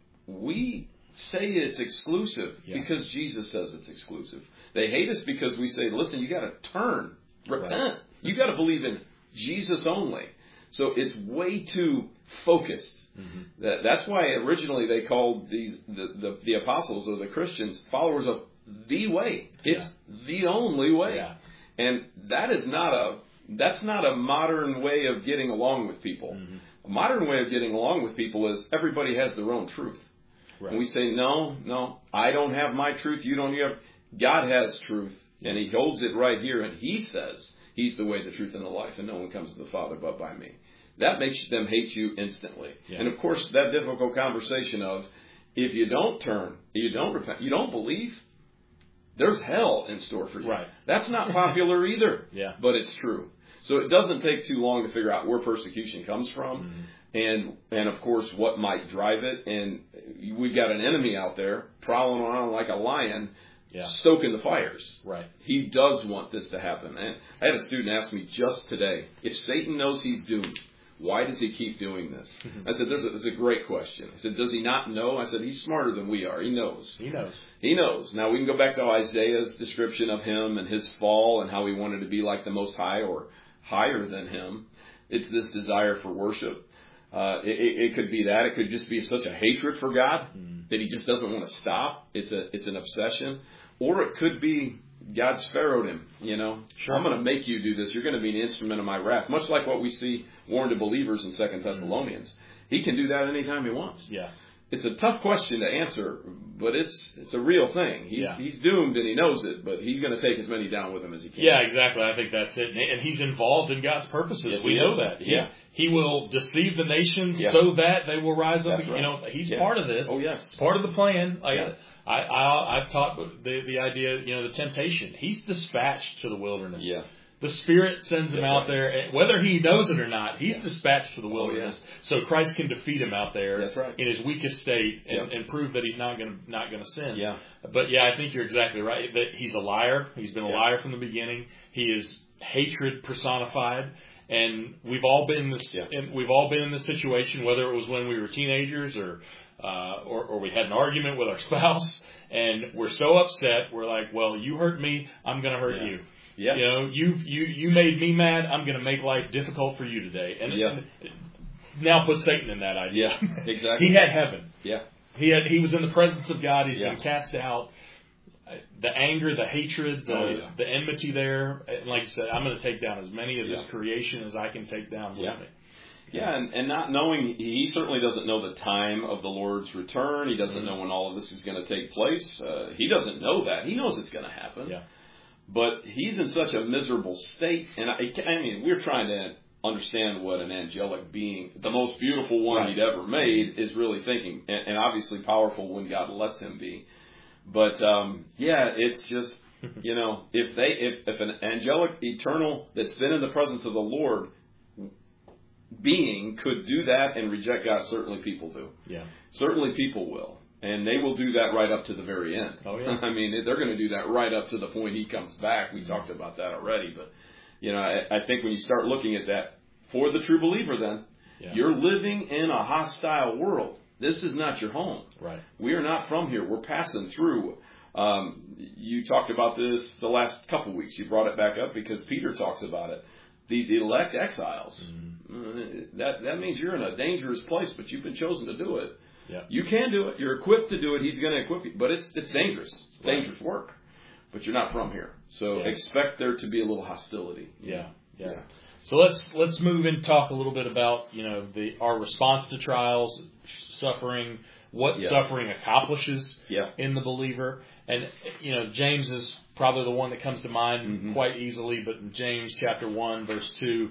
we say it's exclusive yeah. because Jesus says it's exclusive. They hate us because we say, listen, you got to turn, repent. Right. You got to believe in Jesus only. So it's way too focused. Mm-hmm. That that's why originally they called these the, the, the apostles or the Christians followers of the way. It's yeah. the only way. Yeah. And that is not a that's not a modern way of getting along with people. Mm-hmm. A modern way of getting along with people is everybody has their own truth. Right. And we say, no, no, I don't have my truth. You don't have. God has truth, and He holds it right here, and He says He's the way, the truth, and the life, and no one comes to the Father but by me. That makes them hate you instantly. Yeah. And, of course, that difficult conversation of if you don't turn, you don't repent, you don't believe, there's hell in store for you. Right. That's not popular either, yeah. but it's true. So it doesn't take too long to figure out where persecution comes from. Mm-hmm. And, and of course, what might drive it. And we've got an enemy out there prowling around like a lion, yeah. stoking the fires. Right. He does want this to happen. And I had a student ask me just today, if Satan knows he's doomed, why does he keep doing this? I said, There's a, it's a great question. I said, does he not know? I said, he's smarter than we are. He knows. He knows. He knows. Now, we can go back to Isaiah's description of him and his fall and how he wanted to be like the Most High or higher than him. It's this desire for worship. Uh, it, it could be that. It could just be such a hatred for God mm. that he just doesn't want to stop. It's a it's an obsession. Or it could be God's pharaohed him, you know. Sure. I'm going to make you do this. You're going to be an instrument of my wrath. Much like what we see warned to believers in Second Thessalonians. He can do that anytime he wants. Yeah. It's a tough question to answer, but it's it's a real thing. He's yeah. he's doomed and he knows it, but he's going to take as many down with him as he can. Yeah, exactly. I think that's it. And he's involved in God's purposes. Yes, we he know is. that. Yeah. He, he will deceive the nations yeah. so that they will rise up. That's right. You know, he's yeah. part of this. Oh, yes. It's part of the plan. Like, yeah. I, I, I've taught the, the idea, you know, the temptation. He's dispatched to the wilderness. Yeah. The Spirit sends him That's out right. there, whether he knows it or not. He's yeah. dispatched to the wilderness, oh, yeah. so Christ can defeat him out there. That's right. In his weakest state, and, yeah. and prove that he's not going to not going to sin. Yeah. But yeah, I think you're exactly right. That he's a liar. He's been a yeah. liar from the beginning. He is hatred personified, and we've all been in this. Yeah. In, we've all been in this situation, whether it was when we were teenagers or, uh, or or we had an argument with our spouse, and we're so upset. We're like, well, you hurt me, I'm going to hurt yeah. you. Yeah. You know, you you you made me mad. I'm going to make life difficult for you today. And, yeah. and now put Satan in that idea. Yeah, exactly. He had heaven. Yeah. He had he was in the presence of God. He's yeah. been cast out. The anger, the hatred, the oh, yeah. the enmity there. And like you said, I'm going to take down as many of yeah. this creation as I can take down with yeah. me. Yeah, and, and not knowing, he certainly doesn't know the time of the Lord's return. He doesn't mm-hmm. know when all of this is going to take place. Uh, he doesn't know that. He knows it's going to happen. Yeah. But he's in such a miserable state. And I, I mean, we're trying to understand what an angelic being, the most beautiful one right. he'd ever made, is really thinking. And, and obviously powerful when God lets him be. But, um, yeah, it's just, you know, if they, if, if an angelic eternal that's been in the presence of the Lord being could do that and reject God, certainly people do. Yeah. Certainly people will. And they will do that right up to the very end. Oh, yeah. I mean, they're going to do that right up to the point he comes back. We talked about that already. But, you know, I, I think when you start looking at that for the true believer, then, yeah. you're living in a hostile world. This is not your home. Right. We are not from here. We're passing through. Um, you talked about this the last couple weeks. You brought it back up because Peter talks about it. These elect exiles. Mm-hmm. That that means you're in a dangerous place, but you've been chosen to do it. Yeah. You can do it. You're equipped to do it. He's going to equip you. But it's it's dangerous. It's right. dangerous work. But you're not from here. So yeah. expect there to be a little hostility. Yeah. yeah. Yeah. So let's let's move and talk a little bit about, you know, the our response to trials, suffering, what yeah. suffering accomplishes yeah. in the believer. And, you know, James is probably the one that comes to mind mm-hmm. quite easily, but in James chapter one, verse two,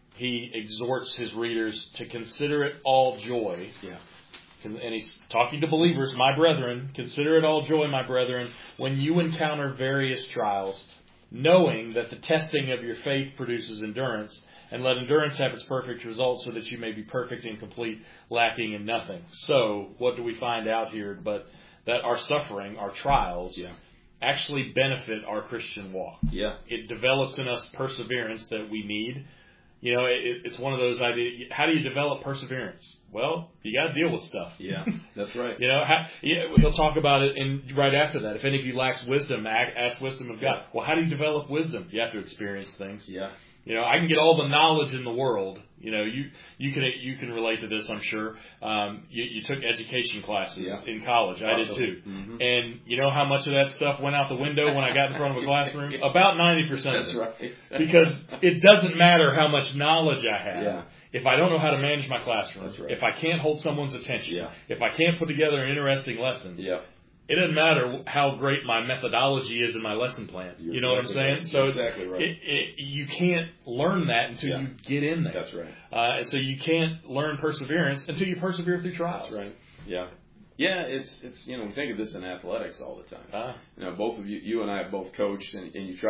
he exhorts his readers to consider it all joy. Yeah. And he's talking to believers, my brethren, consider it all joy, my brethren, when you encounter various trials, knowing that the testing of your faith produces endurance, and let endurance have its perfect result so that you may be perfect and complete, lacking in nothing. So, what do we find out here but that our suffering, our trials, yeah. actually benefit our Christian walk. Yeah. It develops in us perseverance that we need. You know, it, it's one of those ideas. How do you develop perseverance? Well, you got to deal with stuff. Yeah, that's right. you know, how, yeah, he'll talk about it in right after that. If any of you lacks wisdom, ask wisdom of God. Well, how do you develop wisdom? You have to experience things. Yeah. You know, I can get all the knowledge in the world. You know, you you can you can relate to this, I'm sure. Um, you, you took education classes yeah. in college. I did too. Mm-hmm. And you know how much of that stuff went out the window when I got in front of a classroom? About ninety percent That's of it. right. Because it doesn't matter how much knowledge I have. Yeah. If I don't know how to manage my classroom, That's right. if I can't hold someone's attention, yeah. if I can't put together an interesting lesson, yeah. it doesn't matter how great my methodology is in my lesson plan. You're you know what I'm saying? Right. So exactly right. it, it, you can't learn that until yeah. you get in there. That's right. Uh, and so you can't learn perseverance until you persevere through trials. That's right. Yeah. Yeah, it's, it's you know, we think of this in athletics all the time. Ah. You know, both of you, you and I have both coached, and, and you try to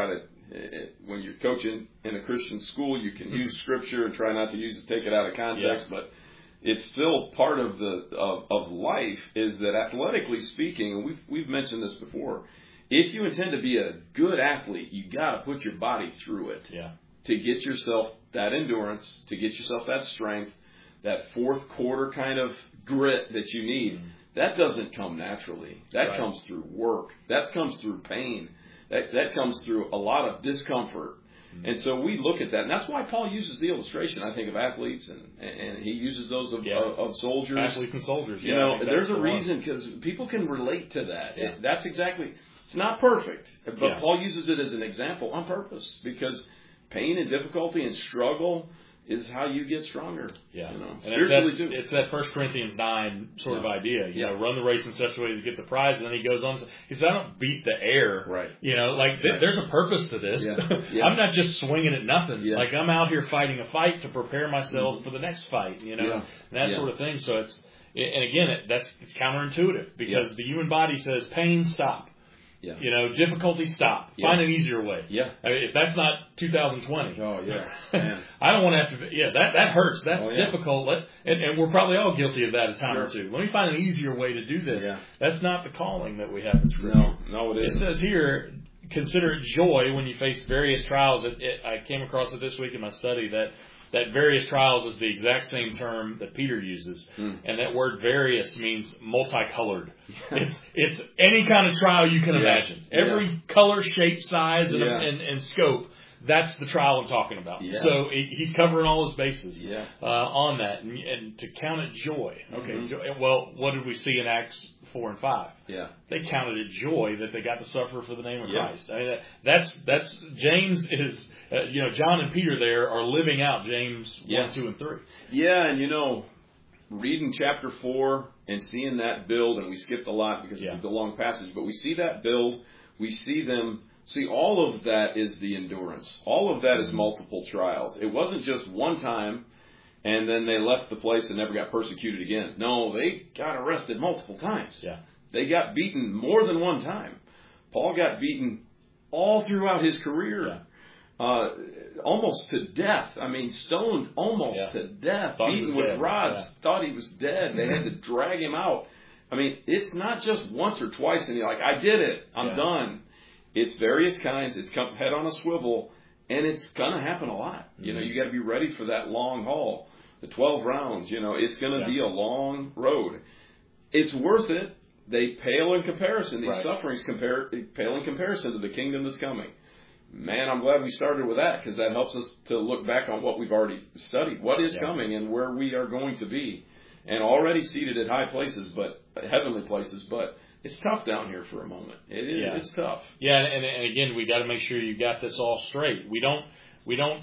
it, when you're coaching in a Christian school, you can use Scripture and try not to use it, take it out of context, yeah. but it's still part of the of, of life. Is that athletically speaking, and we've we've mentioned this before. If you intend to be a good athlete, you got to put your body through it yeah. to get yourself that endurance, to get yourself that strength, that fourth quarter kind of grit that you need. Mm-hmm. That doesn't come naturally. That right. comes through work. That comes through pain. That that comes through a lot of discomfort. Mm-hmm. And so we look at that, and that's why Paul uses the illustration, I think, of athletes, and, and he uses those of, yeah. of, of soldiers. Athletes and soldiers. You yeah, know, there's a the reason, because people can relate to that. Yeah. It, that's exactly, it's not perfect, but yeah. Paul uses it as an example on purpose, because pain and difficulty and struggle is how you get stronger. Yeah. You know, and spiritually it's too. It's that First Corinthians nine sort yeah. of idea. You yeah. know, run the race in such a way to get the prize. And then he goes on. He says, I don't beat the air. Right. You know, like th- right. there's a purpose to this. Yeah. Yeah. I'm not just swinging at nothing. Yeah. Like I'm out here fighting a fight to prepare myself mm-hmm. for the next fight. You know, yeah. and that yeah. sort of thing. So it's, and again, it, that's it's counterintuitive because yeah. the human body says pain, stop. Yeah. You know, difficulty, stop. Yeah. Find an easier way. Yeah. I mean, if that's not two thousand twenty. Oh, yeah. Man. I don't want to have to, yeah, that, that hurts. That's oh, yeah. difficult. Let, and, and we're probably all guilty of that a time sure. or two. Let me find an easier way to do this. Yeah. That's not the calling that we have in Scripture. No, no, it isn't. It says here, consider it joy when you face various trials. It, it, I came across it this week in my study that that various trials is the exact same term that Peter uses. Mm. And that word various means multicolored. it's it's any kind of trial you can yeah. imagine. Every yeah. color, shape, size, and, yeah. and, and scope. That's the trial I'm talking about. Yeah. So he's covering all his bases yeah. uh, on that. And, and to count it joy. Okay, mm-hmm. joy, well, what did we see in Acts four and five? Yeah. They counted it joy that they got to suffer for the name of yeah. Christ. I mean, that, that's, that's, James is, uh, you know, John and Peter there are living out James yeah. one, two, and three. Yeah, and you know, reading chapter four and seeing that build, and we skipped a lot because yeah. it's a long passage, but we see that build, we see them, see all of that is the endurance. All of that is multiple trials. It wasn't just one time, and then they left the place and never got persecuted again. No, they got arrested multiple times. Yeah. They got beaten more than one time. Paul got beaten all throughout his career. Yeah. Uh, almost to death. I mean, stoned almost yeah. to death. Thought beaten with dead. rods. Yeah. Thought he was dead. They had to drag him out. I mean, it's not just once or twice and you're like, I did it. I'm yeah. done. It's various kinds. It's come head on a swivel. And it's going to happen a lot. Mm-hmm. You know, you got to be ready for that long haul. The twelve rounds, you know, it's going to yeah. be a long road. It's worth it. They pale in comparison. These right. sufferings compare, pale in comparison to the kingdom that's coming. Man, I'm glad we started with that because that helps us to look back on what we've already studied. What is yeah. coming and where we are going to be. And already seated at high places, but heavenly places, but it's tough down here for a moment. It is, yeah. It's tough. Yeah, and, and again, we got to make sure you got this all straight. We don't, we don't,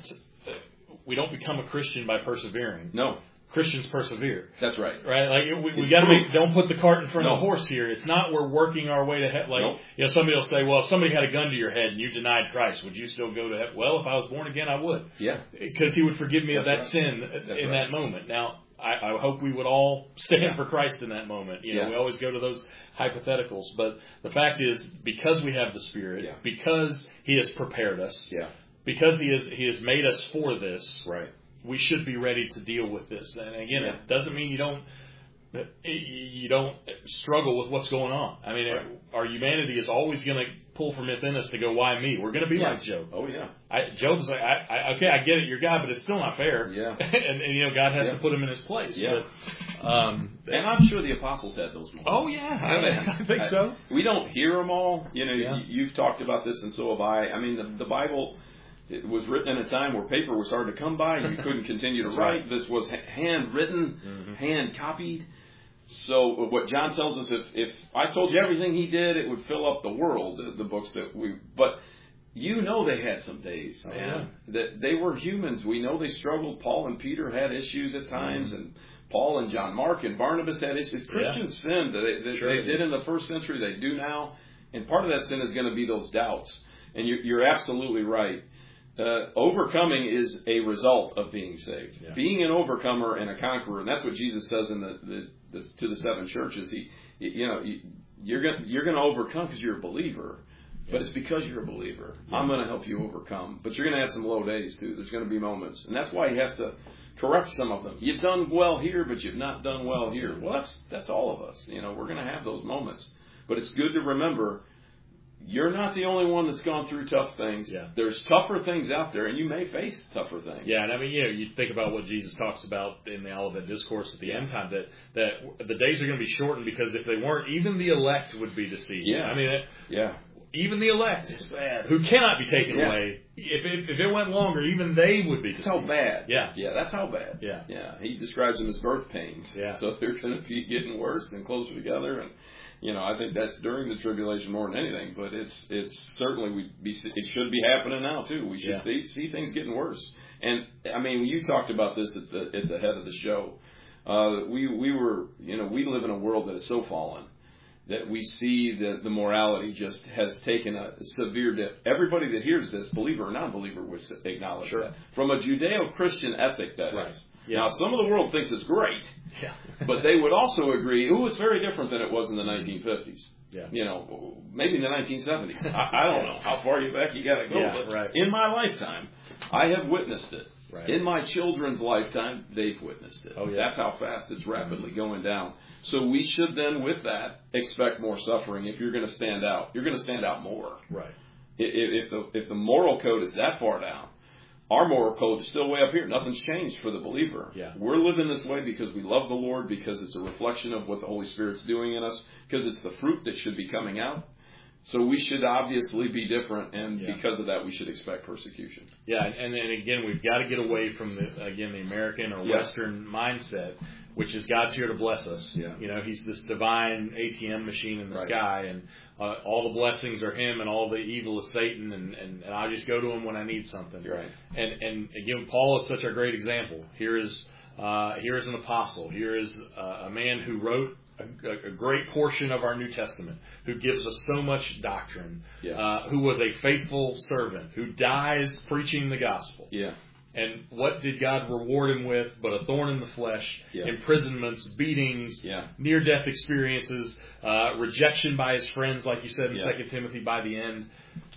we don't become a Christian by persevering. No. Christians persevere. That's right. Right? Like we, we It's got to proof. make. Don't put the cart in front No. of the horse here. It's not we're working our way to heaven. Like Nope. you know, somebody will say, "Well, if somebody had a gun to your head and you denied Christ, would you still go to heaven?" Well, if I was born again, I would. Yeah. Because He would forgive me of that That's sin right. in That's right. that moment. Now, I, I hope we would all stand Yeah. for Christ in that moment. You know, Yeah. we always go to those hypotheticals, but the fact is, because we have the Spirit, Yeah. because He has prepared us, Yeah. because He has He has made us for this. Right. We should be ready to deal with this. And again, Yeah. it doesn't mean you don't you don't struggle with what's going on. I mean, right. our humanity is always going to pull from within us to go, why me? We're going to be yeah. like Job. Oh, yeah. I, Job is like, I, I, okay, I get it, you're God, but it's still not fair. Yeah. and, and, you know, God has yeah. to put him in his place. Yeah. But, um, and I'm sure the apostles had those moments. Oh, yeah. I, I think I, so. We don't hear them all. You know, yeah. you've talked about this, and so have I. I mean, the, the Bible... It was written in a time where paper was hard to come by. You couldn't continue to write. Right. This was handwritten, mm-hmm. hand copied. So what John tells us, if, if I told you everything he did, it would fill up the world, the, the books that we... But you know they had some days, man. Oh, yeah. That they were humans. We know they struggled. Paul and Peter had issues at times, mm-hmm. and Paul and John Mark and Barnabas had issues. Christians yeah. sinned. They, they, sure they did in the first century. They do now. And part of that sin is going to be those doubts. And you're, you're absolutely right. Uh, overcoming is a result of being saved. Yeah. Being an overcomer and a conqueror, and that's what Jesus says in the, the, the to the seven churches. He, you know, you're going you're going to overcome because you're a believer. But it's because you're a believer. Yeah. I'm going to help you overcome. But you're going to have some low days, too. There's going to be moments. And that's why he has to correct some of them. You've done well here, but you've not done well here. Well, that's that's all of us. You know, we're going to have those moments. But it's good to remember, you're not the only one that's gone through tough things. Yeah. There's tougher things out there, and you may face tougher things. Yeah, and I mean, you know, you think about what Jesus talks about in the Olivet Discourse at the yeah. end time, that, that the days are going to be shortened, because if they weren't, even the elect would be deceived. Yeah. I mean, it, yeah. even the elect, who cannot be taken yeah. away, if it, if it went longer, even they would be deceived. That's how bad. Yeah. Yeah, that's how bad. Yeah. Yeah. He describes them as birth pains. Yeah. So they're going to be getting worse and closer together. And, you know, I think that's during the tribulation more than anything. But it's it's certainly, we be, it should be happening now, too. We should yeah. see things getting worse. And, I mean, you talked about this at the at the head of the show. Uh, we, we were, you know, we live in a world that is so fallen that we see that the morality just has taken a severe dip. Everybody that hears this, believer or non-believer, would acknowledge sure. that. From a Judeo-Christian ethic, that right. is. Yeah. Now, some of the world thinks it's great, yeah. but they would also agree, ooh, it's very different than it was in the nineteen fifties. Yeah. You know, maybe in the nineteen seventies. I, I don't know how far you back you got to go. Yeah, but right. in my lifetime, I have witnessed it. Right. In my children's lifetime, they've witnessed it. Oh, yeah. That's how fast it's rapidly going down. So we should then, with that, expect more suffering. If you're going to stand out, you're going to stand out more. Right. If, if the if the moral code is that far down, our moral code is still way up here. Nothing's changed for the believer. Yeah. We're living this way because we love the Lord, because it's a reflection of what the Holy Spirit's doing in us, because it's the fruit that should be coming out. So we should obviously be different, and yeah. because of that, we should expect persecution. Yeah, and and again, we've got to get away from the again the American or yeah. Western mindset, which is God's here to bless us. Yeah. You know, He's this divine A T M machine in the right. sky, and uh, all the blessings are Him, and all the evil is Satan, and, and, and I just go to Him when I need something. Right. And and again, Paul is such a great example. Here is uh, here is an apostle. Here is uh, a man who wrote A, a great portion of our New Testament, who gives us so much doctrine, yeah. uh, who was a faithful servant, who dies preaching the gospel. Yeah. And what did God reward him with but a thorn in the flesh, yeah. imprisonments, beatings, yeah. near-death experiences, uh, rejection by his friends, like you said in yeah. Second Timothy, by the end.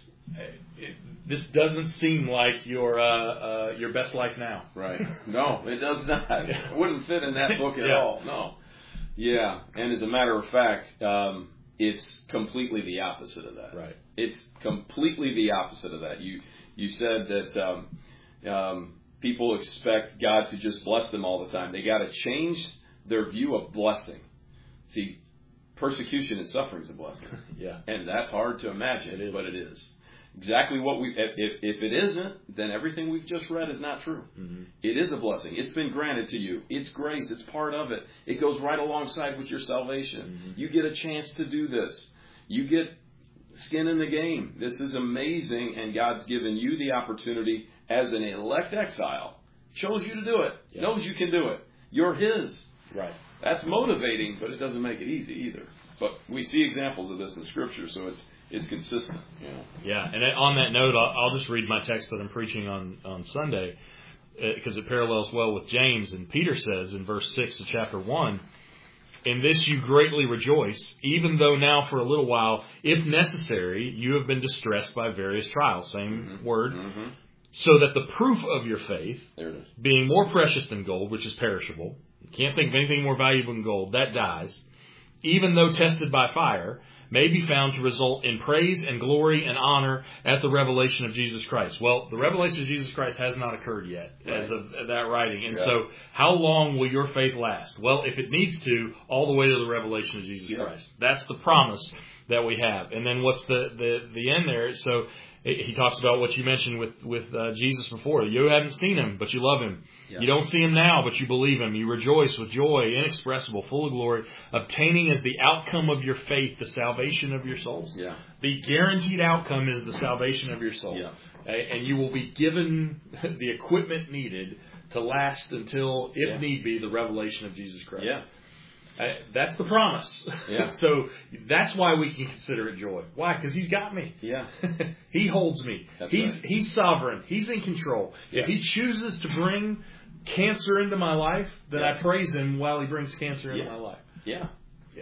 It, this doesn't seem like your uh, uh, your best life now. Right. No, it does not. It wouldn't fit in that book at yeah. all. No. Yeah, and as a matter of fact, um, it's completely the opposite of that. Right. It's completely the opposite of that. You you said that um, um, people expect God to just bless them all the time. They got to change their view of blessing. See, persecution and suffering is a blessing. yeah. And that's hard to imagine, it is. but it is. Exactly what we, if, if it isn't, then everything we've just read is not true. Mm-hmm. It is a blessing. It's been granted to you. It's grace. It's part of it. It goes right alongside with your salvation. Mm-hmm. You get a chance to do this. You get skin in the game. This is amazing, and God's given you the opportunity as an elect exile. Chose you to do it. Yeah. Knows you can do it. You're His. Right. That's motivating, but it doesn't make it easy either. But we see examples of this in Scripture, so it's It's consistent. You know? Yeah, and on that note, I'll, I'll just read my text that I'm preaching on, on Sunday, because uh, it parallels well with James. And Peter says in verse six of chapter one, "In this you greatly rejoice, even though now for a little while, if necessary, you have been distressed by various trials." Same mm-hmm. word. Mm-hmm. "So that the proof of your faith, there it is. being more precious than gold," which is perishable, you can't think of anything more valuable than gold, that dies, "even though tested by fire, may be found to result in praise and glory and honor at the revelation of Jesus Christ." Well, the revelation of Jesus Christ has not occurred yet right. as of that writing. And yeah. so how long will your faith last? Well, if it needs to, all the way to the revelation of Jesus yeah. Christ. That's the promise that we have. And then what's the, the, the end there? So he talks about what you mentioned with, with uh, Jesus before. You haven't seen Him, but you love Him. Yeah. You don't see Him now, but you believe Him. You rejoice with joy inexpressible, full of glory, obtaining as the outcome of your faith the salvation of your souls. Yeah. The guaranteed outcome is the salvation of your soul. Yeah. And you will be given the equipment needed to last until, if yeah. need be, the revelation of Jesus Christ. Yeah. Uh, that's the promise. Yeah. So that's why we can consider it joy. Why? Because He's got me. Yeah. He holds me. That's he's right. He's sovereign. He's in control. Yeah. If He chooses to bring cancer into my life, then yeah. I praise Him while He brings cancer into yeah. my life. Yeah.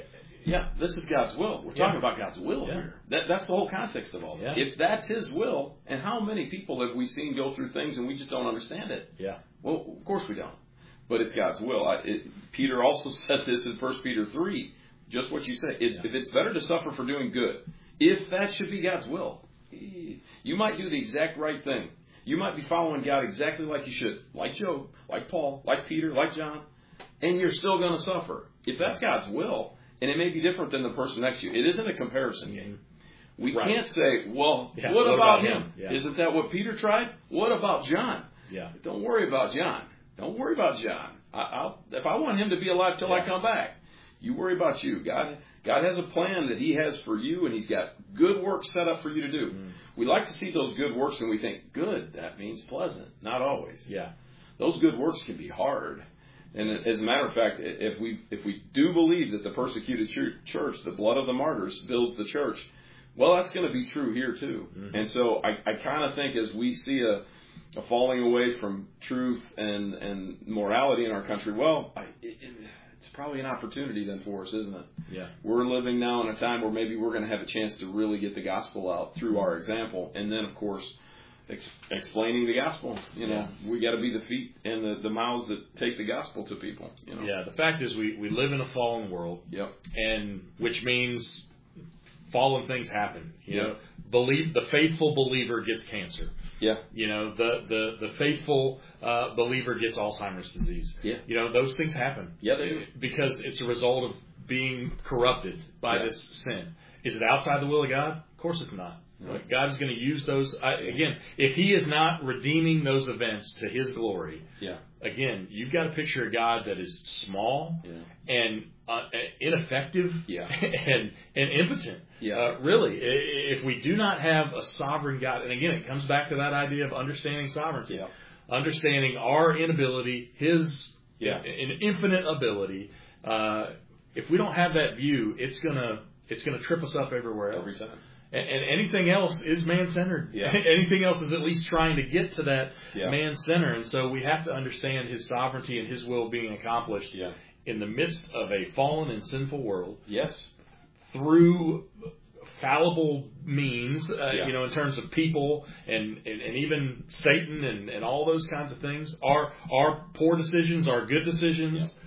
Yeah, this is God's will. We're talking yeah. about God's will yeah. here. That, that's the whole context of all that. Yeah. If that's His will, and how many people have we seen go through things and we just don't understand it? Yeah. Well, of course we don't. But it's God's will. I, it, Peter also said this in First Peter three, just what you said. It's, yeah. If it's better to suffer for doing good, if that should be God's will, you might do the exact right thing. You might be following God exactly like you should, like Job, like Paul, like Peter, like John, and you're still going to suffer. If that's God's will, and it may be different than the person next to you, it isn't a comparison game. We right. can't say, well, yeah, what, what about, about him? him? Yeah. Isn't that what Peter tried? What about John? Yeah. Don't worry about John. Don't worry about John. I, I'll, if I want him to be alive till yeah. I come back, you worry about you. God, God has a plan that He has for you, and He's got good work set up for you to do. Mm. We like to see those good works, and we think, good, that means pleasant. Not always. Yeah. Those good works can be hard. And as a matter of fact, if we if we do believe that the persecuted church, the blood of the martyrs, builds the church, well, that's going to be true here too. Mm-hmm. And so I, I kind of think as we see a, a falling away from truth and, and morality in our country, well, I, it, it's probably an opportunity then for us, isn't it? Yeah. We're living now in a time where maybe we're going to have a chance to really get the gospel out through our example. And then, of course, Ex- explaining the gospel, you know, yeah. we got to be the feet and the, the mouths that take the gospel to people. You know? Yeah, the fact is we, we live in a fallen world. Yep. And which means fallen things happen. You yep. know, believe the faithful believer gets cancer. Yeah. You know, the the the faithful uh, believer gets Alzheimer's disease. Yeah. You know, those things happen. Yeah, they do. Because it's a result of being corrupted by yeah. this sin. Is it outside the will of God? Of course, it's not. No. God is going to use those. I, again, if He is not redeeming those events to His glory, yeah. again, you've got a picture of God that is small yeah. and uh, ineffective yeah. and and impotent. Yeah. Uh, really, if we do not have a sovereign God, and again, it comes back to that idea of understanding sovereignty, yeah. understanding our inability, His yeah. in infinite ability. Uh, if we don't have that view, it's gonna it's gonna trip us up everywhere else. Every time. And anything else is man-centered. Yeah. Anything else is at least trying to get to that yeah. man-center. And so we have to understand His sovereignty and His will being accomplished yeah. in the midst of a fallen and sinful world. Yes. Through fallible means, uh, yeah. you know, in terms of people and, and, and even Satan and, and all those kinds of things. Our, our poor decisions, our good decisions. Yeah.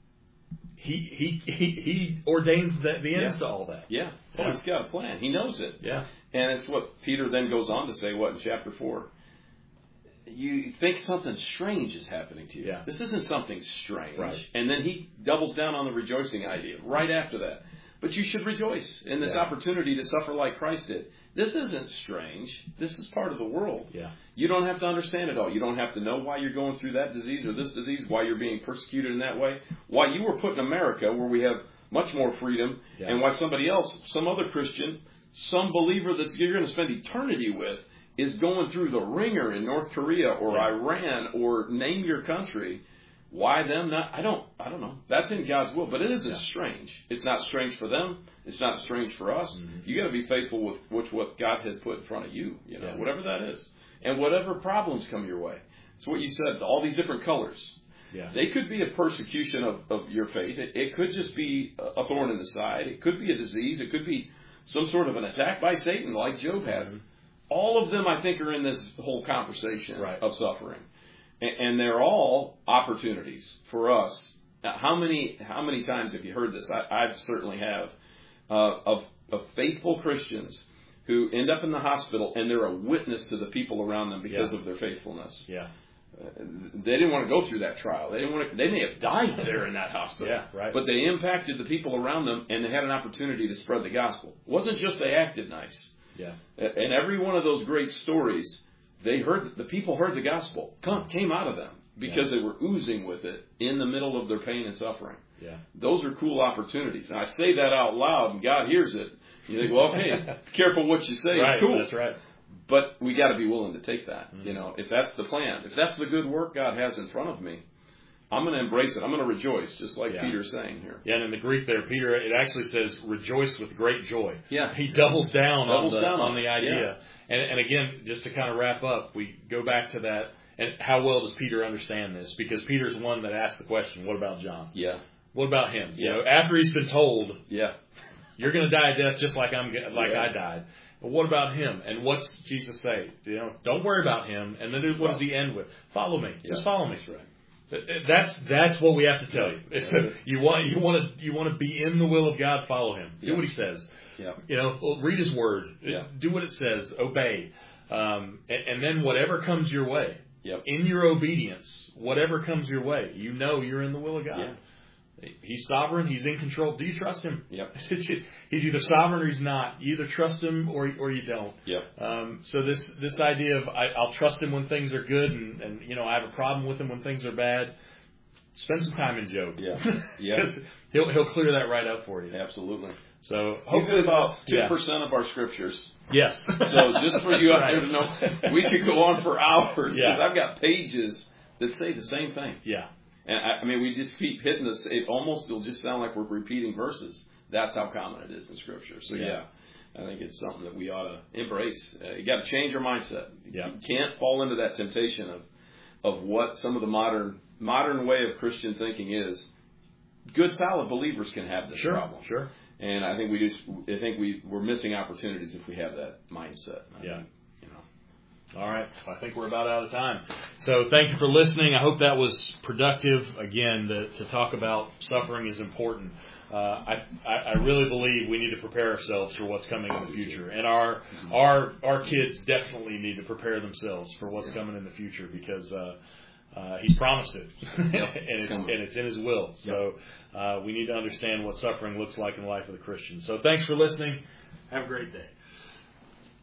He, he he he ordains the, the ends yeah. to all that. Yeah. Oh, yeah. He's got a plan. He knows it. Yeah. And it's what Peter then goes on to say, what, in chapter four? You think something strange is happening to you. Yeah. This isn't something strange. Right. And then he doubles down on the rejoicing idea right after that. But you should rejoice in this yeah. opportunity to suffer like Christ did. This isn't strange. This is part of the world. Yeah. You don't have to understand it all. You don't have to know why you're going through that disease or this disease, why you're being persecuted in that way, why you were put in America where we have much more freedom, yeah. and why somebody else, some other Christian, some believer that you're going to spend eternity with is going through the ringer in North Korea or yeah. Iran or name your country. Why them not? I don't. I don't know. That's in God's will, but it isn't yeah. strange. It's not strange for them. It's not strange for us. Mm-hmm. You got to be faithful with which what God has put in front of you. You know, yeah. whatever that is, and whatever problems come your way. It's what you said. All these different colors. Yeah. They could be a persecution of, of your faith. It, it could just be a thorn in the side. It could be a disease. It could be some sort of an attack by Satan, like Job has. Mm-hmm. All of them, I think, are in this whole conversation right. of suffering. And they're all opportunities for us. Now, how many how many times have you heard this? I, I certainly have uh, of of faithful Christians who end up in the hospital and they're a witness to the people around them because yeah. of their faithfulness. Yeah, uh, they didn't want to go through that trial. They didn't want to, They may have died there in that hospital. Yeah, right. But they impacted the people around them, and they had an opportunity to spread the gospel. It wasn't just they acted nice. Yeah, and every one of those great stories. They heard the people heard the gospel come, came out of them because yeah. they were oozing with it in the middle of their pain and suffering. Yeah, those are cool opportunities. And I say that out loud, and God hears it. You think, well, hey, be careful what you say. Right, it's cool. That's right. But we got to be willing to take that. Mm-hmm. You know, if that's the plan, if that's the good work God has in front of me, I'm going to embrace it. I'm going to rejoice, just like yeah. Peter's saying here. Yeah, and in the Greek there, Peter, it actually says, rejoice with great joy. Yeah. He doubles down, doubles on, the, down on the idea. Yeah. And, and again, just to kind of wrap up, we go back to that. And how well does Peter understand this? Because Peter's the one that asked the question, what about John? Yeah. What about him? You Yeah. know, after he's been told, Yeah. you're going to die a death just like I'm like Yeah. I died. But what about him? And what's Jesus say? You know, don't worry about him. And then what does he end with? Follow me. Yeah. Just follow me. That's right. That's that's what we have to tell you. Yeah. So you want you want to you want to be in the will of God. Follow Him. Do Yeah. what He says. Yeah. You know, read His Word. Yeah. Do what it says. Obey. Um, and, and then whatever comes your way, Yep. in your obedience, whatever comes your way, you know you're in the will of God. Yeah. He's sovereign. He's in control. Do you trust Him? Yep. He's either sovereign or He's not. You either trust Him or or you don't. Yep. Um, so this this idea of I, I'll trust Him when things are good, and, and you know I have a problem with Him when things are bad. Spend some time in Job. Yeah. Yeah. Because he'll he'll clear that right up for you. Absolutely. So Hopefully hopefully about two yeah. percent of our scriptures. Yes. So just for you That's out there to right. know, we could go on for hours. Yeah. Because I've got pages that say the same thing. Yeah. And I, I mean, we just keep hitting this. It almost will just sound like we're repeating verses. That's how common it is in Scripture. So yeah, Yeah. I think it's something that we ought to embrace. Uh, you got to change our mindset. Yeah. You can't fall into that temptation of of what some of the modern modern way of Christian thinking is. Good, solid believers can have this Sure. problem. Sure. And I think we just, I think we we're missing opportunities if we have that mindset. I Yeah. mean, you know. All right. I think we're about out of time. So thank you for listening. I hope that was productive. Again, the, to talk about suffering is important. Uh, I, I I really believe we need to prepare ourselves for what's coming in the future, and our our our kids definitely need to prepare themselves for what's coming in the future because uh, uh, He's promised it, and it's and it's in His will. So uh, we need to understand what suffering looks like in the life of the Christian. So thanks for listening. Have a great day.